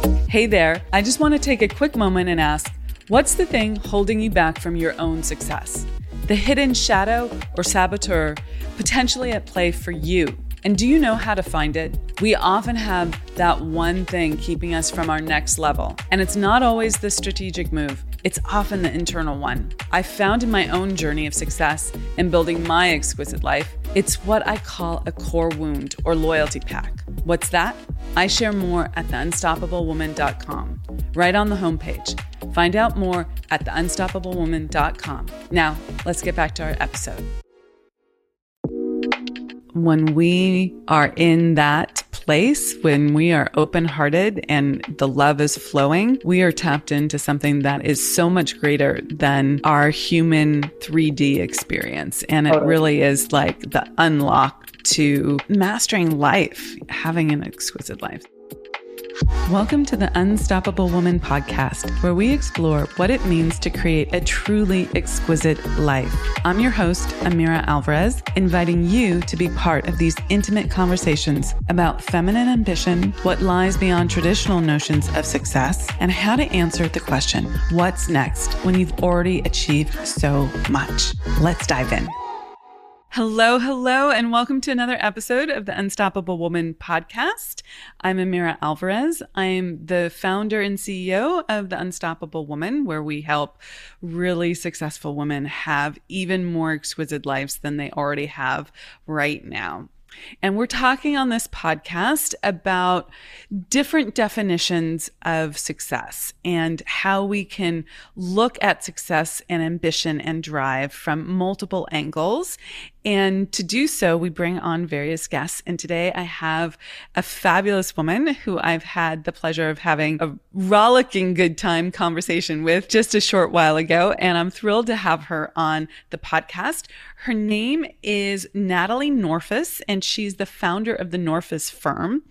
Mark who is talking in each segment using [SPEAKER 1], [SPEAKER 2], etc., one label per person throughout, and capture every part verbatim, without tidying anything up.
[SPEAKER 1] Hey there, I just want to take a quick moment and ask, what's the thing holding you back from your own success? The hidden shadow or saboteur potentially at play for you. And do you know how to find it? We often have that one thing keeping us from our next level. And it's not always the strategic move. It's often the internal one. I found in my own journey of success in building my exquisite life, it's what I call a core wound or loyalty pack. What's that? I share more at the unstoppable woman dot com, right on the homepage. Find out more at the unstoppable woman dot com. Now, let's get back to our episode. When we are in that place, when we are open-hearted and the love is flowing, we are tapped into something that is so much greater than our human three D experience. And it really is like the unlock to mastering life, having an exquisite life. Welcome to the Unstoppable Woman podcast, where we explore what it means to create a truly exquisite life. I'm your host, Amira Alvarez, inviting you to be part of these intimate conversations about feminine ambition, what lies beyond traditional notions of success, and how to answer the question, what's next when you've already achieved so much? Let's dive in. Hello, hello, and welcome to another episode of the Unstoppable Woman podcast. I'm Amira Alvarez. I'm the founder and C E O of the Unstoppable Woman, where we help really successful women have even more exquisite lives than they already have right now. And we're talking on this podcast about different definitions of success and how we can look at success and ambition and drive from multiple angles. And to do so, we bring on various guests. And today I have a fabulous woman who I've had the pleasure of having a rollicking good time conversation with just a short while ago. And I'm thrilled to have her on the podcast. Her name is Natalie Norfus, and she's the founder of the Norfus firm.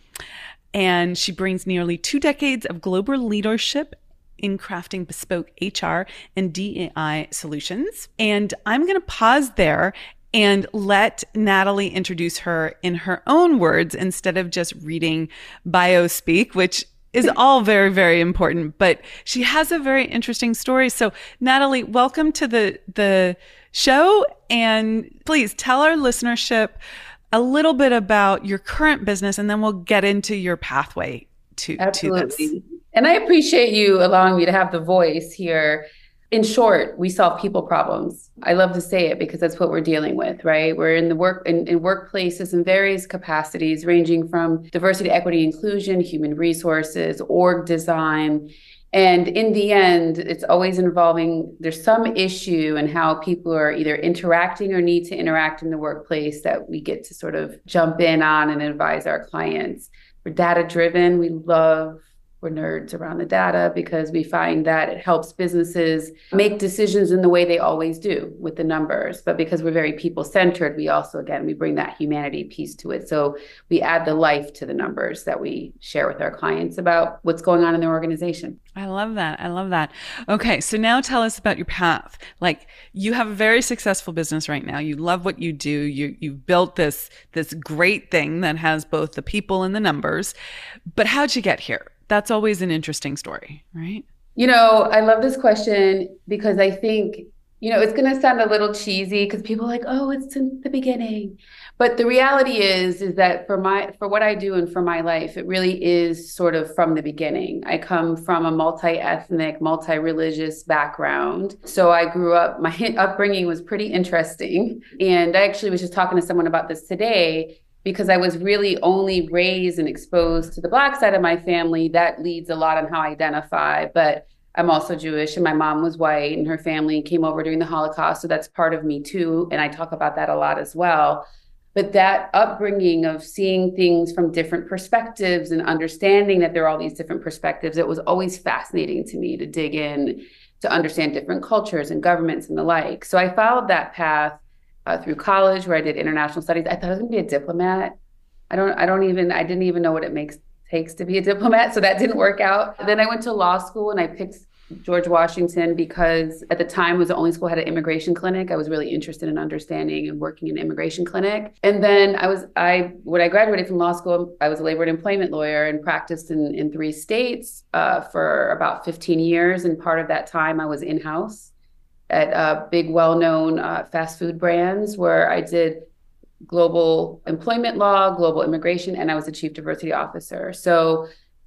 [SPEAKER 1] And she brings nearly two decades of global leadership in crafting bespoke H R and D E I solutions. And I'm going to pause there and let Natalie introduce her in her own words instead of just reading bio speak, which is all very, very important. But she has a very interesting story. So Natalie, welcome to the, the show. And please tell our listenership a little bit about your current business, and then we'll get into your pathway to,
[SPEAKER 2] Absolutely.
[SPEAKER 1] to this.
[SPEAKER 2] And I appreciate you allowing me to have the voice here. In short, we solve people problems. I love to say it because that's what we're dealing with, right? We're in the work in, in workplaces in various capacities, ranging from diversity, equity, inclusion, human resources, org design. And in the end, it's always involving, there's some issue in how people are either interacting or need to interact in the workplace that we get to sort of jump in on and advise our clients. We're data driven. We love We're nerds around the data because we find that it helps businesses make decisions in the way they always do with the numbers. But because we're very people-centered, we also, again, we bring that humanity piece to it. So we add the life to the numbers that we share with our clients about what's going on in their organization.
[SPEAKER 1] I love that. I love that. Okay. So now tell us about your path. Like, you have a very successful business right now. You love what you do. You, you've built this, this great thing that has both the people and the numbers, but how'd you get here? That's always an interesting story, right?
[SPEAKER 2] You know, I love this question because I think, you know, it's going to sound a little cheesy because people are like, oh, it's in the beginning. But the reality is, is that for my, for what I do and for my life, it really is sort of from the beginning. I come from a multi-ethnic, multi-religious background. So I grew up, my upbringing was pretty interesting. And I actually was just talking to someone about this today, because I was really only raised and exposed to the Black side of my family. That leads a lot on how I identify, but I'm also Jewish and my mom was white and her family came over during the Holocaust. So that's part of me too. And I talk about that a lot as well. But that upbringing of seeing things from different perspectives and understanding that there are all these different perspectives, it was always fascinating to me to dig in, to understand different cultures and governments and the like. So I followed that path Uh, through college, where I did international studies. I thought I was going to be a diplomat. I don't, I don't even, I didn't even know what it makes takes to be a diplomat. So that didn't work out. Then I went to law school and I picked George Washington because at the time it was the only school that had an immigration clinic. I was really interested in understanding and working in an immigration clinic. And then I was, I when I graduated from law school, I was a labor and employment lawyer and practiced in, in three states uh, for about fifteen years. And part of that time I was in-house at uh, big, well-known uh, fast food brands where I did global employment law, global immigration, and I was the chief diversity officer. So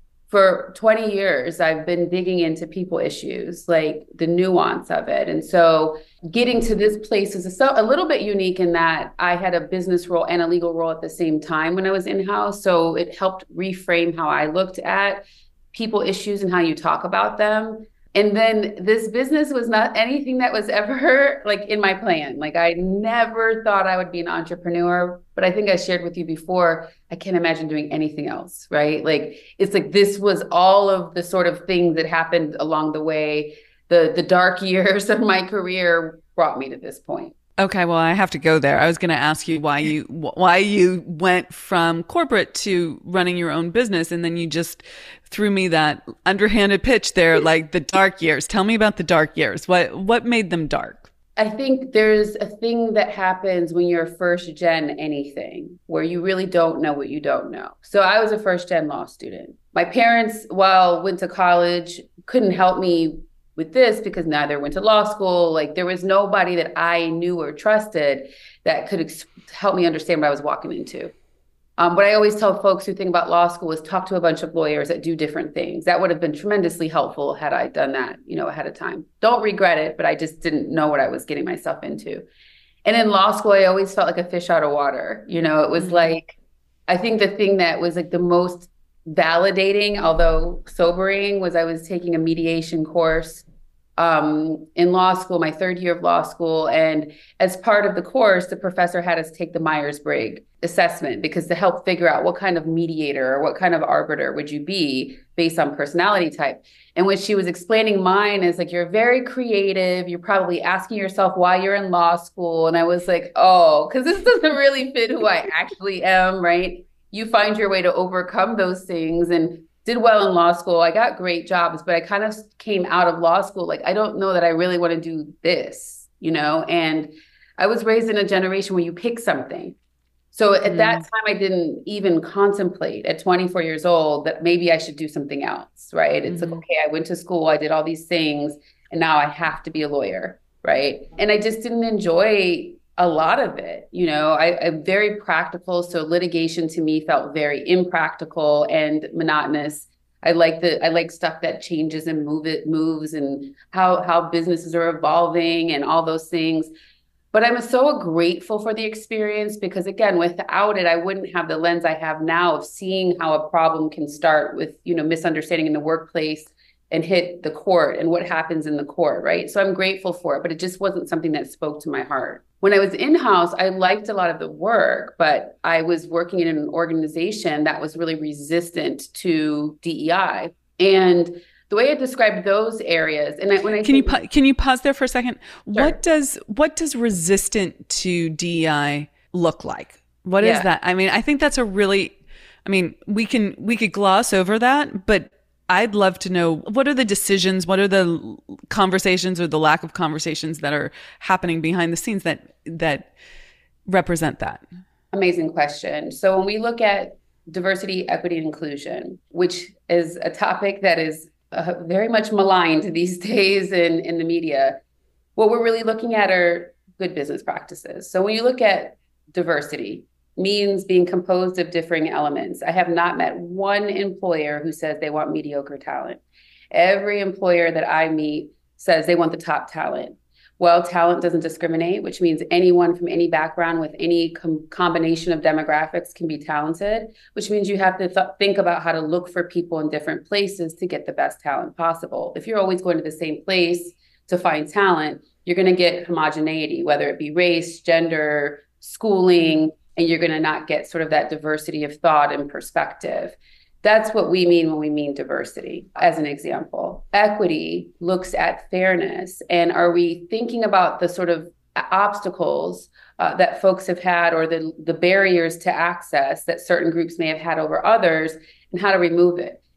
[SPEAKER 2] for twenty years, I've been digging into people issues, like the nuance of it. And so getting to this place is a, a little bit unique in that I had a business role and a legal role at the same time when I was in-house. So it helped reframe how I looked at people issues and how you talk about them. And then this business was not anything that was ever like in my plan. Like I never thought I would be an entrepreneur, but I think I shared with you before, I can't imagine doing anything else, right? Like, it's like, this was all of the sort of things that happened along the way. The, the dark years of my career brought me to this point.
[SPEAKER 1] Okay, well, I have to go there. I was going to ask you why you why you went from corporate to running your own business, and then you just threw me that underhanded pitch there, like the dark years. Tell me about the dark years. What what made them dark?
[SPEAKER 2] I think there's a thing that happens when you're first gen anything, where you really don't know what you don't know. So I was a first gen law student. My parents, while went to college, couldn't help me with this because neither went to law school. Like there was nobody that I knew or trusted that could ex- help me understand what I was walking into. Um, what I always tell folks who think about law school is talk to a bunch of lawyers that do different things. That would have been tremendously helpful had I done that, you know, ahead of time. Don't regret it, but I just didn't know what I was getting myself into. And in law school, I always felt like a fish out of water. You know, it was mm-hmm. like, I think the thing that was like the most validating, although sobering, was I was taking a mediation course um, in law school, my third year of law school. And as part of the course, the professor had us take the Myers-Briggs assessment because to help figure out what kind of mediator or what kind of arbiter would you be based on personality type. And when she was explaining mine, is like, you're very creative. You're probably asking yourself why you're in law school. And I was like, oh, because this doesn't really fit who I actually am, right? You find your way to overcome those things and did well in law school. I got great jobs, but I kind of came out of law school like, I don't know that I really want to do this, you know? And I was raised in a generation where you pick something. So at mm. that time, I didn't even contemplate at twenty-four years old that maybe I should do something else, right? It's mm-hmm. like, okay, I went to school, I did all these things, and now I have to be a lawyer, right? And I just didn't enjoy a lot of it. You know, I, I'm very practical. So litigation to me felt very impractical and monotonous. I like the, I like stuff that changes and move it moves and how, how businesses are evolving and all those things. But I'm so grateful for the experience because again, without it, I wouldn't have the lens I have now of seeing how a problem can start with, you know, misunderstanding in the workplace and hit the court and what happens in the court, right? So I'm grateful for it, but it just wasn't something that spoke to my heart. When I was in-house, I liked a lot of the work, but I was working in an organization that was really resistant to D E I. And the way I described those areas, and I, when I
[SPEAKER 1] can think, you pa- can you pause there for a second?
[SPEAKER 2] Sure.
[SPEAKER 1] What does what does resistant to D E I look like? What yeah. is that? I mean, I think that's a really, I mean, we can we could gloss over that, but I'd love to know, what are the decisions, what are the conversations or the lack of conversations that are happening behind the scenes that that represent that?
[SPEAKER 2] Amazing question. So when we look at diversity, equity, and inclusion, which is a topic that is uh, very much maligned these days in, in the media, what we're really looking at are good business practices. So when you look at diversity, means being composed of differing elements. I have not met one employer who says they want mediocre talent. Every employer that I meet says they want the top talent. Well, talent doesn't discriminate, which means anyone from any background with any com- combination of demographics can be talented, which means you have to th- think about how to look for people in different places to get the best talent possible. If you're always going to the same place to find talent, you're going to get homogeneity, whether it be race, gender, schooling, and you're going to not get sort of that diversity of thought and perspective. That's what we mean when we mean diversity. As an example, equity looks at fairness. And are we thinking about the sort of obstacles uh, that folks have had or the, the barriers to access that certain groups may have had over others and how to remove it?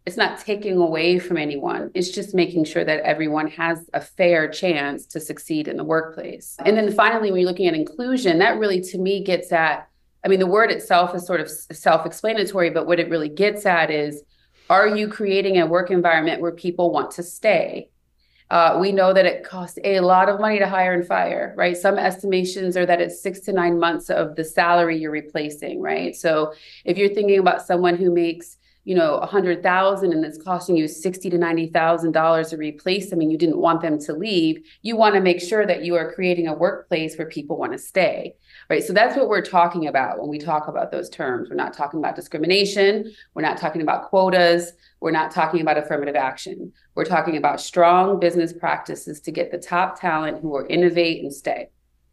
[SPEAKER 2] it's not taking away from anyone. It's just making sure that everyone has a fair chance to succeed in the workplace. And then finally, when you're looking at inclusion, that really to me gets at, I mean, the word itself is sort of self-explanatory, but what it really gets at is, are you creating a work environment where people want to stay? Uh, we know that it costs a lot of money to hire and fire, right? Some estimations are that it's six to nine months of the salary you're replacing, right? So if you're thinking about someone who makes, you know, a hundred thousand and it's costing you sixty to ninety thousand dollars to replace them, and you didn't want them to leave, you want to make sure that you are creating a workplace where people want to stay, right? So that's what we're talking about when we talk about those terms. We're not talking about discrimination. We're not talking about quotas. We're not talking about affirmative action. We're talking about strong business practices to get the top talent who will innovate and stay.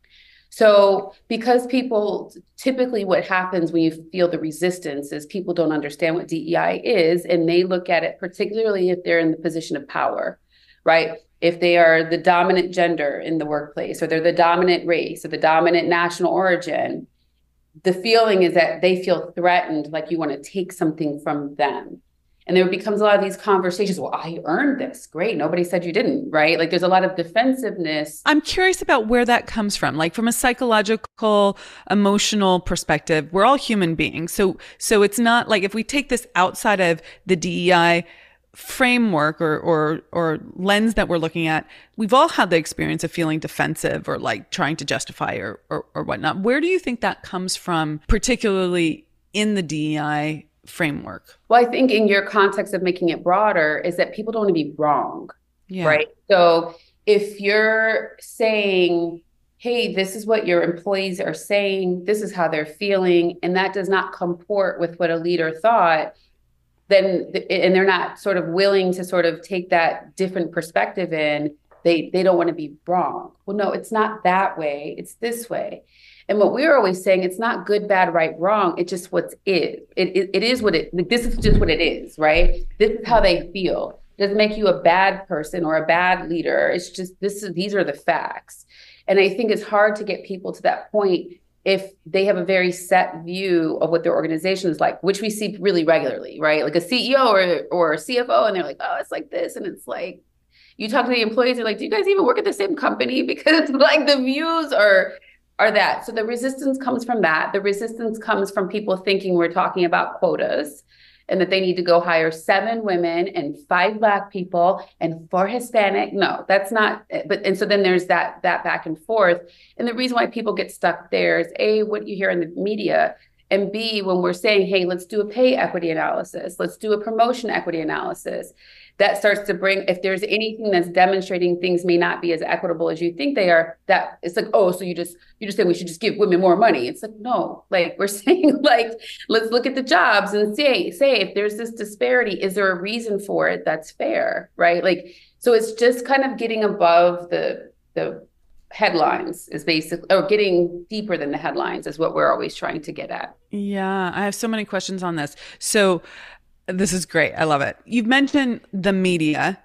[SPEAKER 2] So because people, typically what happens when you feel the resistance is people don't understand what D E I is, and they look at it, particularly if they're in the position of power, right? If they are the dominant gender in the workplace, or they're the dominant race, or the dominant national origin, the feeling is that they feel threatened, like you want to take something from them. And there becomes a lot of these conversations. Well, I earned this. Great. Nobody said you didn't, right? Like there's a lot of defensiveness.
[SPEAKER 1] I'm curious about where that comes from. Like from a psychological, emotional perspective, we're all human beings. So, so it's not like if we take this outside of the D E I framework or, or, or lens that we're looking at, we've all had the experience of feeling defensive or like trying to justify or, or, or whatnot. Where do you think that comes from, particularly in the D E I framework?
[SPEAKER 2] Well, I think in your context of making it broader is that people don't want to be wrong, yeah. Right? So if you're saying, hey, this is what your employees are saying, this is how they're feeling, and that does not comport with what a leader thought, then, and they're not sort of willing to sort of take that different perspective in, they, they don't want to be wrong. Well, no, it's not that way. It's this way. And what we're always saying, it's not good, bad, right, wrong. It's just what is. It, it, it is what it, like, this is just what it is, right? This is how they feel. It doesn't make you a bad person or a bad leader. It's just, this is, these are the facts. And I think it's hard to get people to that point if they have a very set view of what their organization is like, which we see really regularly, right? Like a C E O or, or a C F O, and they're like, oh, it's like this. And it's like, you talk to the employees, they're like, do you guys even work at the same company? Because like the views are, are that. So the resistance comes from that. The resistance comes from people thinking we're talking about quotas and that they need to go hire seven women and five Black people and four Hispanic. No, that's not. But and so then there's that that back and forth. And the reason why people get stuck there is A, what you hear in the media, and B, when we're saying, hey, let's do a pay equity analysis, let's do a promotion equity analysis. That starts to bring, if there's anything that's demonstrating things may not be as equitable as you think they are, that it's like, oh, so you just, you just say we should just give women more money. It's like, no, like we're saying, like, let's look at the jobs and say, say if there's this disparity, is there a reason for it that's fair, right? Like, so it's just kind of getting above the, the headlines is basically, or getting deeper than the headlines is what we're always trying to get at.
[SPEAKER 1] Yeah, I have so many questions on this. So this is great. I love it. You've mentioned the media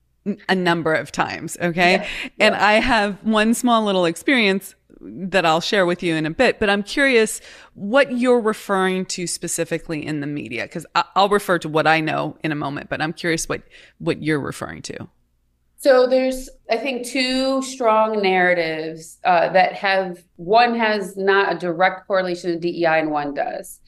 [SPEAKER 1] a number of times, okay? Yeah. And yeah. I have one small little experience that I'll share with you in a bit, but I'm curious what you're referring to specifically in the media, because I'll refer to what I know in a moment, but I'm curious what, what you're referring to.
[SPEAKER 2] So there's, I think, two strong narratives uh, that have, one has not a direct correlation to D E I and one does.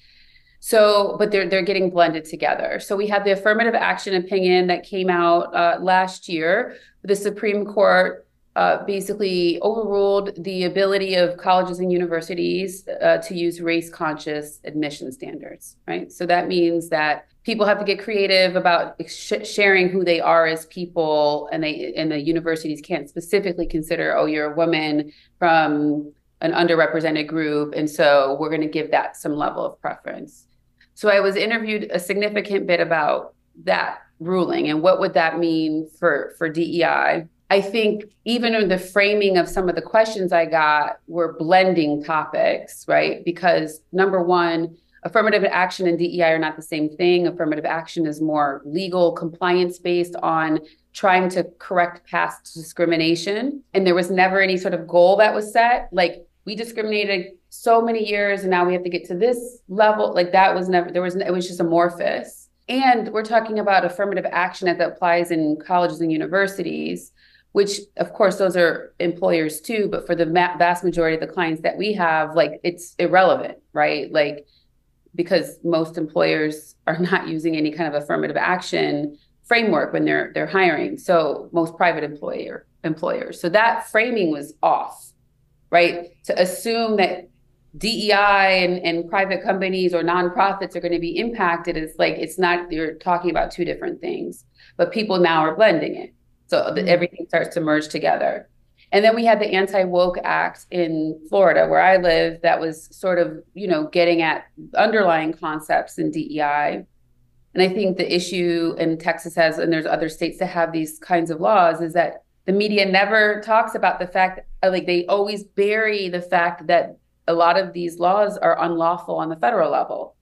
[SPEAKER 2] So, but they're they're getting blended together. So we have the affirmative action opinion that came out uh, last year. The Supreme Court uh, basically overruled the ability of colleges and universities uh, to use race-conscious admission standards, right? So that means that people have to get creative about sh- sharing who they are as people, and they and the universities can't specifically consider, oh, you're a woman from an underrepresented group, and so we're going to give that some level of preference. So I was interviewed a significant bit about that ruling and what would that mean for, for D E I. I think even in the framing of some of the questions I got were blending topics, right? Because number one, affirmative action and D E I are not the same thing. Affirmative action is more legal, compliance based on trying to correct past discrimination. And there was never any sort of goal that was set. Like, we discriminated so many years and now we have to get to this level. Like that was never, there was, it was just amorphous. And we're talking about affirmative action that applies in colleges and universities, which of course those are employers too, but for the vast majority of the clients that we have, like it's irrelevant, right? Like, because most employers are not using any kind of affirmative action framework when they're they're hiring. So most private employer employers. So that framing was off, right? To assume that D E I and, and private companies or nonprofits are going to be impacted, it's like, it's not, you're talking about two different things, but people now are blending it. So the, everything starts to merge together. And then we had the Anti-Woke Act in Florida, where I live, that was sort of, you know, getting at underlying concepts in D E I. And I think the issue in Texas has, and there's other states that have these kinds of laws, is that the media never talks about the fact, like they always bury the fact that a lot of these laws are unlawful on the federal level.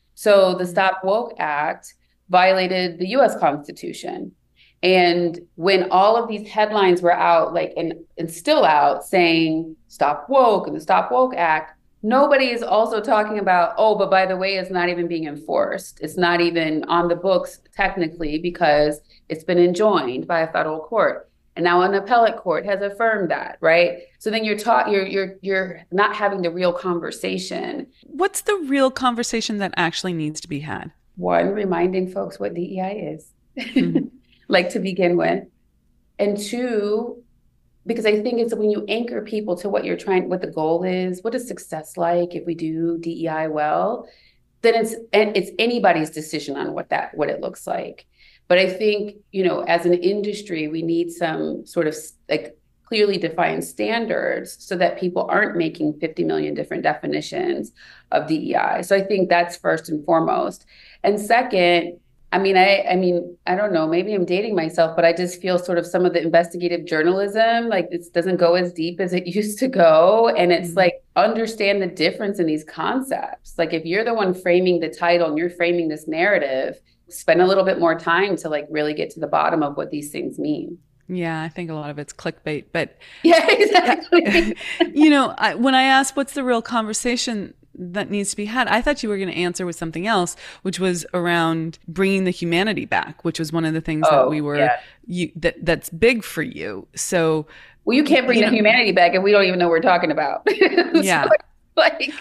[SPEAKER 2] So the Stop Woke Act violated the U S Constitution. And when all of these headlines were out, like, and, and still out, saying Stop Woke and the Stop Woke Act, nobody is also talking about, oh, but by the way, it's not even being enforced. It's not even on the books technically because it's been enjoined by a federal court. And now an appellate court has affirmed that, right? So then you're taught, you're you're you're not having the real conversation.
[SPEAKER 1] What's the real conversation that actually needs to be had?
[SPEAKER 2] One, reminding folks what D E I is. Mm-hmm. Like, to begin with. And two, because I think it's when you anchor people to what you're trying, what the goal is, what is success like if we do D E I well, then it's and it's anybody's decision on what that what it looks like. But I think, you know, as an industry, we need some sort of like clearly defined standards so that people aren't making fifty million different definitions of D E I. So I think that's first and foremost. And second, I mean, I, I mean, I don't know, maybe I'm dating myself, but I just feel sort of some of the investigative journalism, like it doesn't go as deep as it used to go. And it's mm-hmm. like, understand the difference in these concepts. Like, if you're the one framing the title and you're framing this narrative, spend a little bit more time to like really get to the bottom of what these things mean.
[SPEAKER 1] Yeah, I think a lot of it's clickbait, but
[SPEAKER 2] yeah, exactly.
[SPEAKER 1] You know, I, when I asked what's the real conversation that needs to be had, I thought you were going to answer with something else, which was around bringing the humanity back, which was one of the things oh, that we were yeah. you that that's big for you. So,
[SPEAKER 2] well, you can't bring you the know, humanity back if we don't even know what we're talking about.
[SPEAKER 1] Yeah,
[SPEAKER 2] so, like,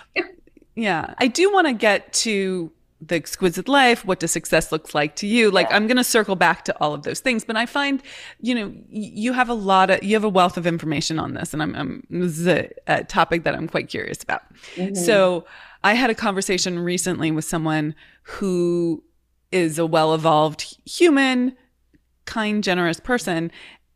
[SPEAKER 1] yeah, I do want to get to the exquisite life. What does success look like to you? Like, yeah. I'm going to circle back to all of those things, but I find, you know, you have a lot of, you have a wealth of information on this, and I'm, I'm this is a, a topic that I'm quite curious about. Mm-hmm. So I had a conversation recently with someone who is a well-evolved human, kind, generous person,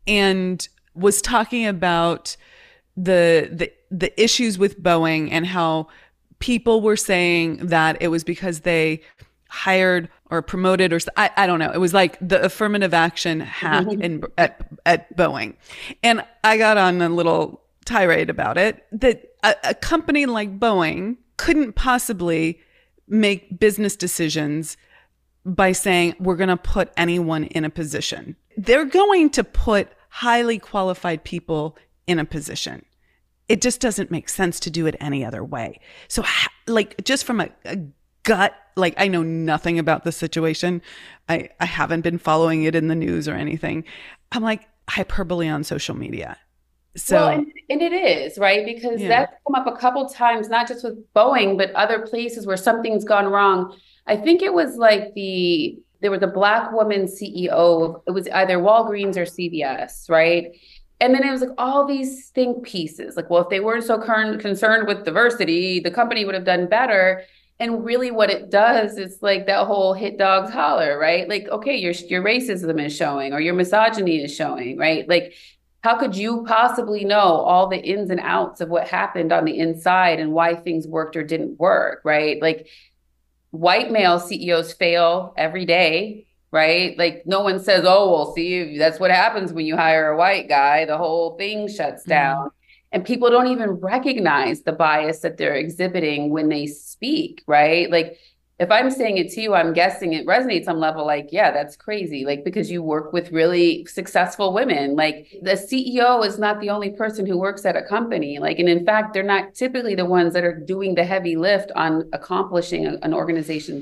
[SPEAKER 1] and was talking about the, the, the issues with Boeing and how people were saying that it was because they hired or promoted or I, I don't know. It was like the affirmative action hack in, at, at Boeing. And I got on a little tirade about it, that a, a company like Boeing couldn't possibly make business decisions by saying, we're going to put anyone in a position. They're going to put highly qualified people in a position. It just doesn't make sense to do it any other way. So like, just from a, a gut, like, I know nothing about the situation. I, I haven't been following it in the news or anything. I'm like, hyperbole on social media. So,
[SPEAKER 2] well, and, and it is, right? Because yeah. that's come up a couple times, not just with Boeing, but other places where something's gone wrong. I think it was like the, there was a Black woman C E O. It was either Walgreens or C V S, right? And then it was like all these think pieces, like, well, if they weren't so con- concerned with diversity, the company would have done better. And really what it does is like that whole hit dogs holler, right? Like, okay, your, your racism is showing or your misogyny is showing, right? Like, how could you possibly know all the ins and outs of what happened on the inside and why things worked or didn't work, right? Like, white male C E Os fail every day. Right? Like, no one says, oh, well, see, that's what happens when you hire a white guy. The whole thing shuts down. Mm-hmm. And people don't even recognize the bias that they're exhibiting when they speak, right? Like, if I'm saying it to you, I'm guessing it resonates on level like, yeah, that's crazy. Like, because you work with really successful women. Like, the C E O is not the only person who works at a company. Like, and in fact, they're not typically the ones that are doing the heavy lift on accomplishing a, an organization's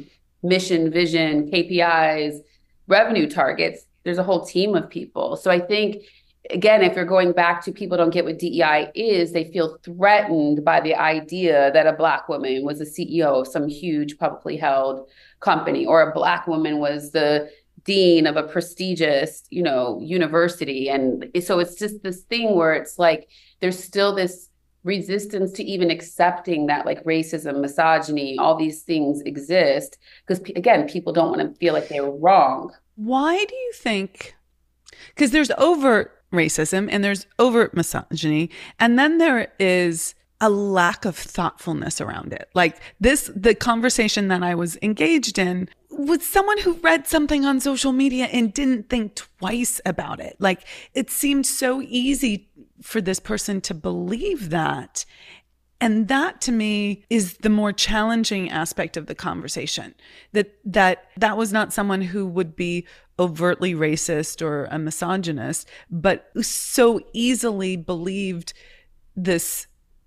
[SPEAKER 2] mission, vision, K P Is, revenue targets. There's a whole team of people. So I think, again, if you're going back to people don't get what D E I is, they feel threatened by the idea that a Black woman was the C E O of some huge publicly held company, or a Black woman was the dean of a prestigious, you know, university. And so it's just this thing where it's like, there's still this resistance to even accepting that like racism, misogyny, all these things exist. Because again, people don't want to feel like they were wrong.
[SPEAKER 1] Why do you think, because there's overt racism and there's overt misogyny, and then there is a lack of thoughtfulness around it. Like this, the conversation that I was engaged in was someone who read something on social media and didn't think twice about it. Like it seemed so easy for this person to believe that. And that to me is the more challenging aspect of the conversation, that that that was not someone who would be overtly racist or a misogynist, but so easily believed this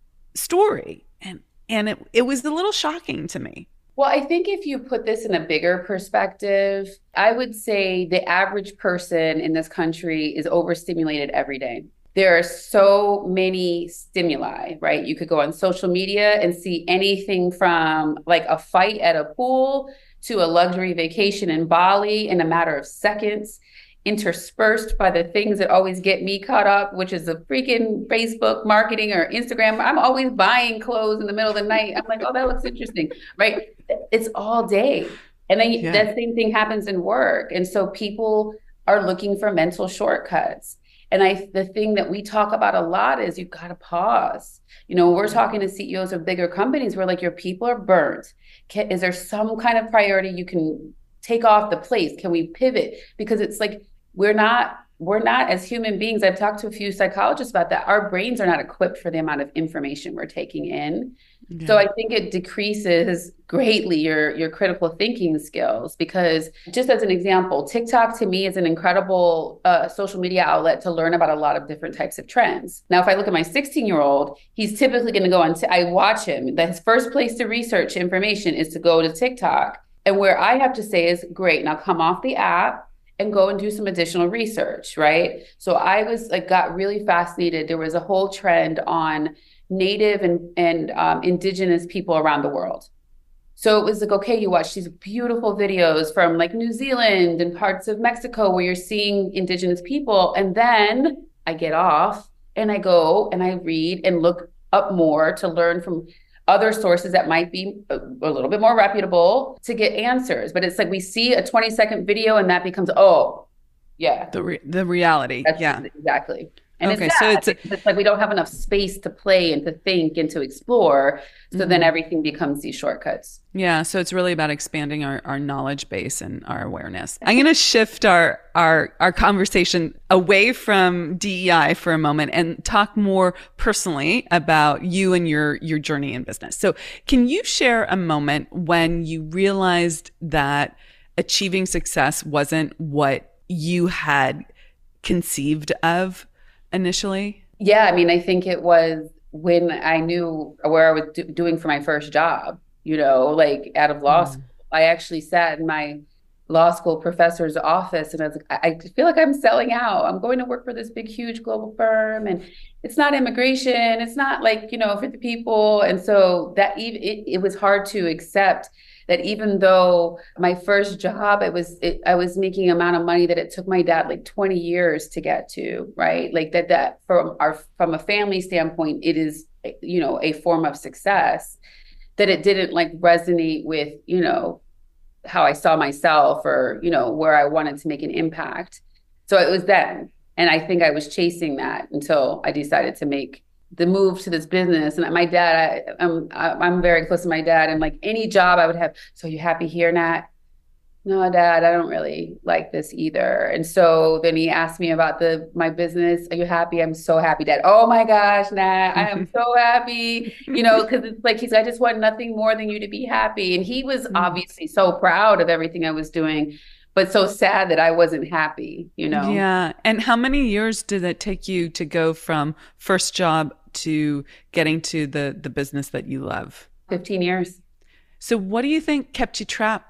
[SPEAKER 1] story. And and it, it was a little shocking to me.
[SPEAKER 2] Well, I think if you put this in a bigger perspective, I would say the average person in this country is overstimulated every day. There are so many stimuli, right? You could go on social media and see anything from like a fight at a pool to a luxury vacation in Bali in a matter of seconds, interspersed by the things that always get me caught up, which is the freaking Facebook marketing or Instagram. I'm always buying clothes in the middle of the night. I'm like, oh, that looks interesting, right? It's all day. And then yeah. that same thing happens in work. And so people are looking for mental shortcuts. And I, the thing that we talk about a lot is you've got to pause. You know, we're talking to C E Os of bigger companies. We're like, your people are burnt. Can, is there some kind of priority you can take off the plate? Can we pivot? Because it's like, we're not, we're not as human beings. I've talked to a few psychologists about that. Our brains are not equipped for the amount of information we're taking in. Yeah. So I think it decreases greatly your, your critical thinking skills, because just as an example, TikTok to me is an incredible uh, social media outlet to learn about a lot of different types of trends. Now, if I look at my sixteen year old, he's typically going to go on, t- I watch him, that his first place to research information is to go to TikTok. And where I have to say is, great, now come off the app and go and do some additional research, right? So I was like, got really fascinated. There was a whole trend on Native and, and um, indigenous people around the world. So it was like, okay, you watch these beautiful videos from like New Zealand and parts of Mexico where you're seeing indigenous people. And then I get off and I go and I read and look up more to learn from other sources that might be a, a little bit more reputable to get answers. But it's like we see a twenty second video and that becomes, oh, yeah.
[SPEAKER 1] The re- the reality.
[SPEAKER 2] That's
[SPEAKER 1] yeah,
[SPEAKER 2] exactly. And
[SPEAKER 1] okay,
[SPEAKER 2] it's,
[SPEAKER 1] so it's, a-
[SPEAKER 2] it's like we don't have enough space to play and to think and to explore. So mm-hmm. then everything becomes these shortcuts.
[SPEAKER 1] Yeah. So it's really about expanding our, our knowledge base and our awareness. I'm going to shift our, our, our conversation away from D E I for a moment and talk more personally about you and your, your journey in business. So can you share a moment when you realized that achieving success wasn't what you had conceived of initially?
[SPEAKER 2] Yeah, I mean, I think it was when I knew where I was do- doing for my first job, you know, like out of law mm. school. I actually sat in my law school professor's office and I was like, I, I feel like I'm selling out. I'm going to work for this big, huge global firm, and it's not immigration. It's not like, you know, for the people. And so that even it, it was hard to accept that even though my first job, it was, it, I was making an amount of money that it took my dad like twenty years to get to, right? Like that, that from our, from a family standpoint, it is, you know, a form of success, that it didn't like resonate with, you know, how I saw myself or, you know, where I wanted to make an impact. So it was then. And I think I was chasing that until I decided to make the move to this business. And my dad, I, I'm I'm very close to my dad, and like any job I would have, so you happy here, Nat? No, Dad, I don't really like this either. And so then he asked me about the my business. Are you happy? I'm so happy, Dad. Oh my gosh, Nat, I am so happy. You know, because it's like he's, I just want nothing more than you to be happy. And he was obviously so proud of everything I was doing, but so sad that I wasn't happy, you know?
[SPEAKER 1] Yeah. And how many years did it take you to go from first job to getting to the, the business that you love?
[SPEAKER 2] fifteen years.
[SPEAKER 1] So what do you think kept you trapped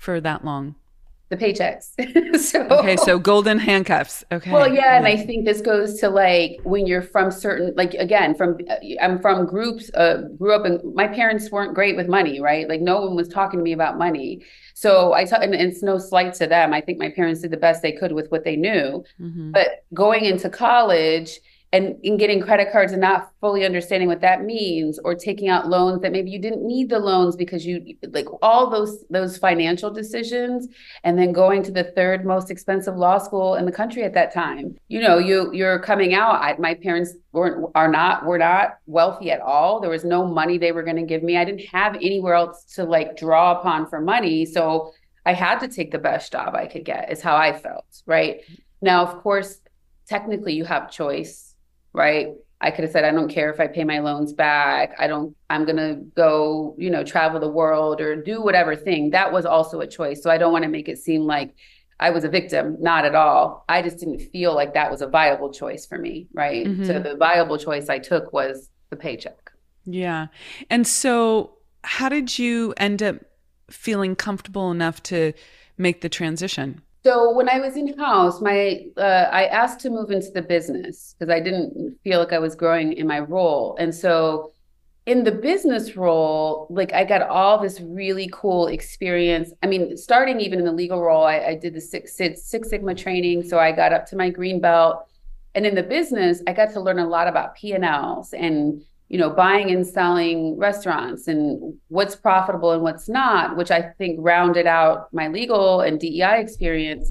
[SPEAKER 1] for that long?
[SPEAKER 2] The paychecks. so
[SPEAKER 1] Okay, so golden handcuffs. Okay.
[SPEAKER 2] Well, yeah, and I think this goes to like when you're from certain, like again, from I'm from groups, uh, grew up, and my parents weren't great with money, right? Like no one was talking to me about money. So I thought, and it's no slight to them. I think my parents did the best they could with what they knew.
[SPEAKER 1] Mm-hmm.
[SPEAKER 2] But going into college and in getting credit cards and not fully understanding what that means, or taking out loans that maybe you didn't need the loans because you like all those those financial decisions, and then going to the third most expensive law school in the country at that time. You know, you you're coming out. I, my parents weren't are not were not wealthy at all. There was no money they were going to give me. I didn't have anywhere else to like draw upon for money, so I had to take the best job I could get. Is how I felt. Right now, of course, technically you have choice. Right. I could have said, I don't care if I pay my loans back. I don't, I'm going to go, you know, travel the world or do whatever thing. That was also a choice. So I don't want to make it seem like I was a victim. Not at all. I just didn't feel like that was a viable choice for me. Right. Mm-hmm. So the viable choice I took was the paycheck.
[SPEAKER 1] Yeah. And so how did you end up feeling comfortable enough to make the transition?
[SPEAKER 2] So when I was in house, my uh, I asked to move into the business because I didn't feel like I was growing in my role. And so in the business role, like I got all this really cool experience. I mean, starting even in the legal role, I, I did the Six, Six Sigma training. So I got up to my green belt. And in the business, I got to learn a lot about P and L's and you know, buying and selling restaurants and what's profitable and what's not, which I think rounded out my legal and D E I experience.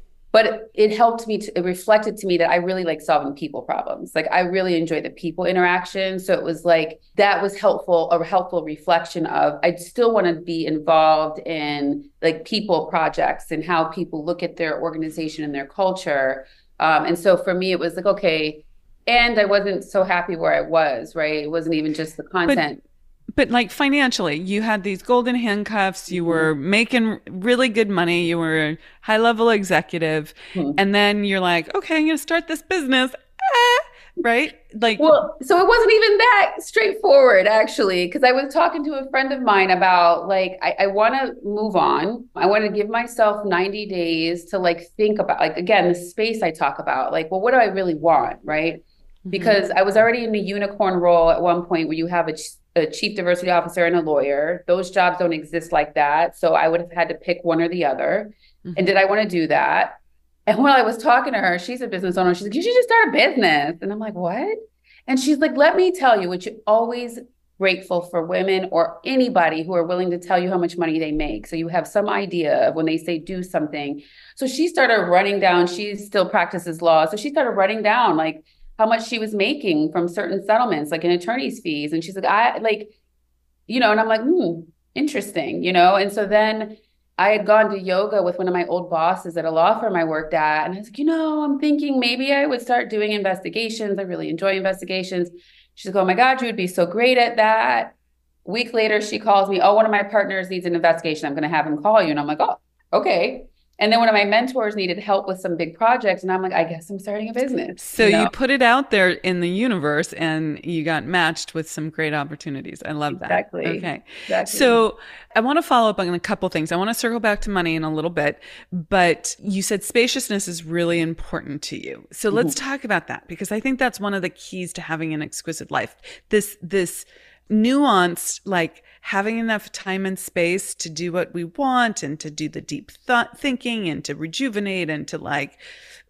[SPEAKER 2] But it helped me, to, it reflected to me that I really like solving people problems. Like I really enjoy the people interaction. So it was like, that was helpful, a helpful reflection of, I still want to be involved in like people projects and how people look at their organization and their culture. Um, and so for me, it was like, okay, and I wasn't so happy where I was, right? It wasn't even just the content.
[SPEAKER 1] But, but like financially, you had these golden handcuffs, you mm-hmm. were making really good money, you were a high level executive. Mm-hmm. And then you're like, okay, I'm going to start this business. Ah, right? Like,
[SPEAKER 2] well, so it wasn't even that straightforward actually, because I was talking to a friend of mine about like, I, I want to move on. I want to give myself ninety days to like, think about like, again, the space I talk about, like, well, what do I really want? Right. Because I was already in the unicorn role at one point where you have a, ch- a chief diversity officer and a lawyer. Those jobs don't exist like that. So I would have had to pick one or the other. Mm-hmm. And did I want to do that? And while I was talking to her, she's a business owner. She's like, you should just start a business. And I'm like, what? And she's like, let me tell you, which you're always grateful for women or anybody who are willing to tell you how much money they make. So you have some idea of when they say do something. So she started running down, she still practices law. So she started running down like, how much she was making from certain settlements, like in attorney's fees. And she's like, I like, you know, and I'm like, hmm, interesting, you know? And so then I had gone to yoga with one of my old bosses at a law firm I worked at. And I was like, you know, I'm thinking maybe I would start doing investigations. I really enjoy investigations. She's like, oh my God, you would be so great at that. A week later, she calls me, oh, one of my partners needs an investigation. I'm going to have him call you. And I'm like, oh, okay. And then one of my mentors needed help with some big projects. And I'm like, I guess I'm starting a business.
[SPEAKER 1] So
[SPEAKER 2] you know?
[SPEAKER 1] You put it out there in the universe and you got matched with some great opportunities. I love that.
[SPEAKER 2] Exactly.
[SPEAKER 1] Okay.
[SPEAKER 2] Exactly.
[SPEAKER 1] So I want to follow up on a couple things. I want to circle back to money in a little bit, but you said spaciousness is really important to you. So let's mm-hmm. talk about that, because I think that's one of the keys to having an exquisite life. This, this, nuanced, like having enough time and space to do what we want and to do the deep thought thinking and to rejuvenate and to like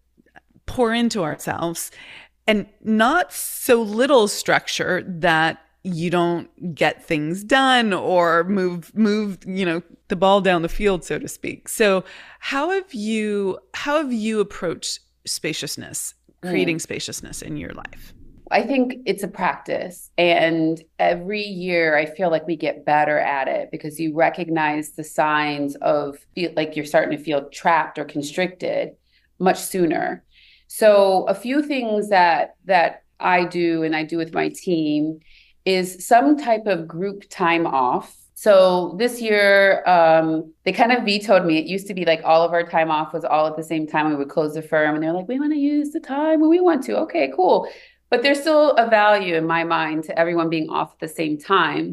[SPEAKER 1] pour into ourselves, and not so little structure that you don't get things done or move, move, you know, the ball down the field, so to speak. So how have you, how have you approached spaciousness, creating mm. spaciousness in your life?
[SPEAKER 2] I think it's a practice, and every year I feel like we get better at it because you recognize the signs of feel like you're starting to feel trapped or constricted much sooner. So a few things that that I do and I do with my team is some type of group time off. So this year, um, they kind of vetoed me. It used to be like all of our time off was all at the same time. We would close the firm and they're like, we want to use the time when we want to. Okay, cool. But there's still a value in my mind to everyone being off at the same time.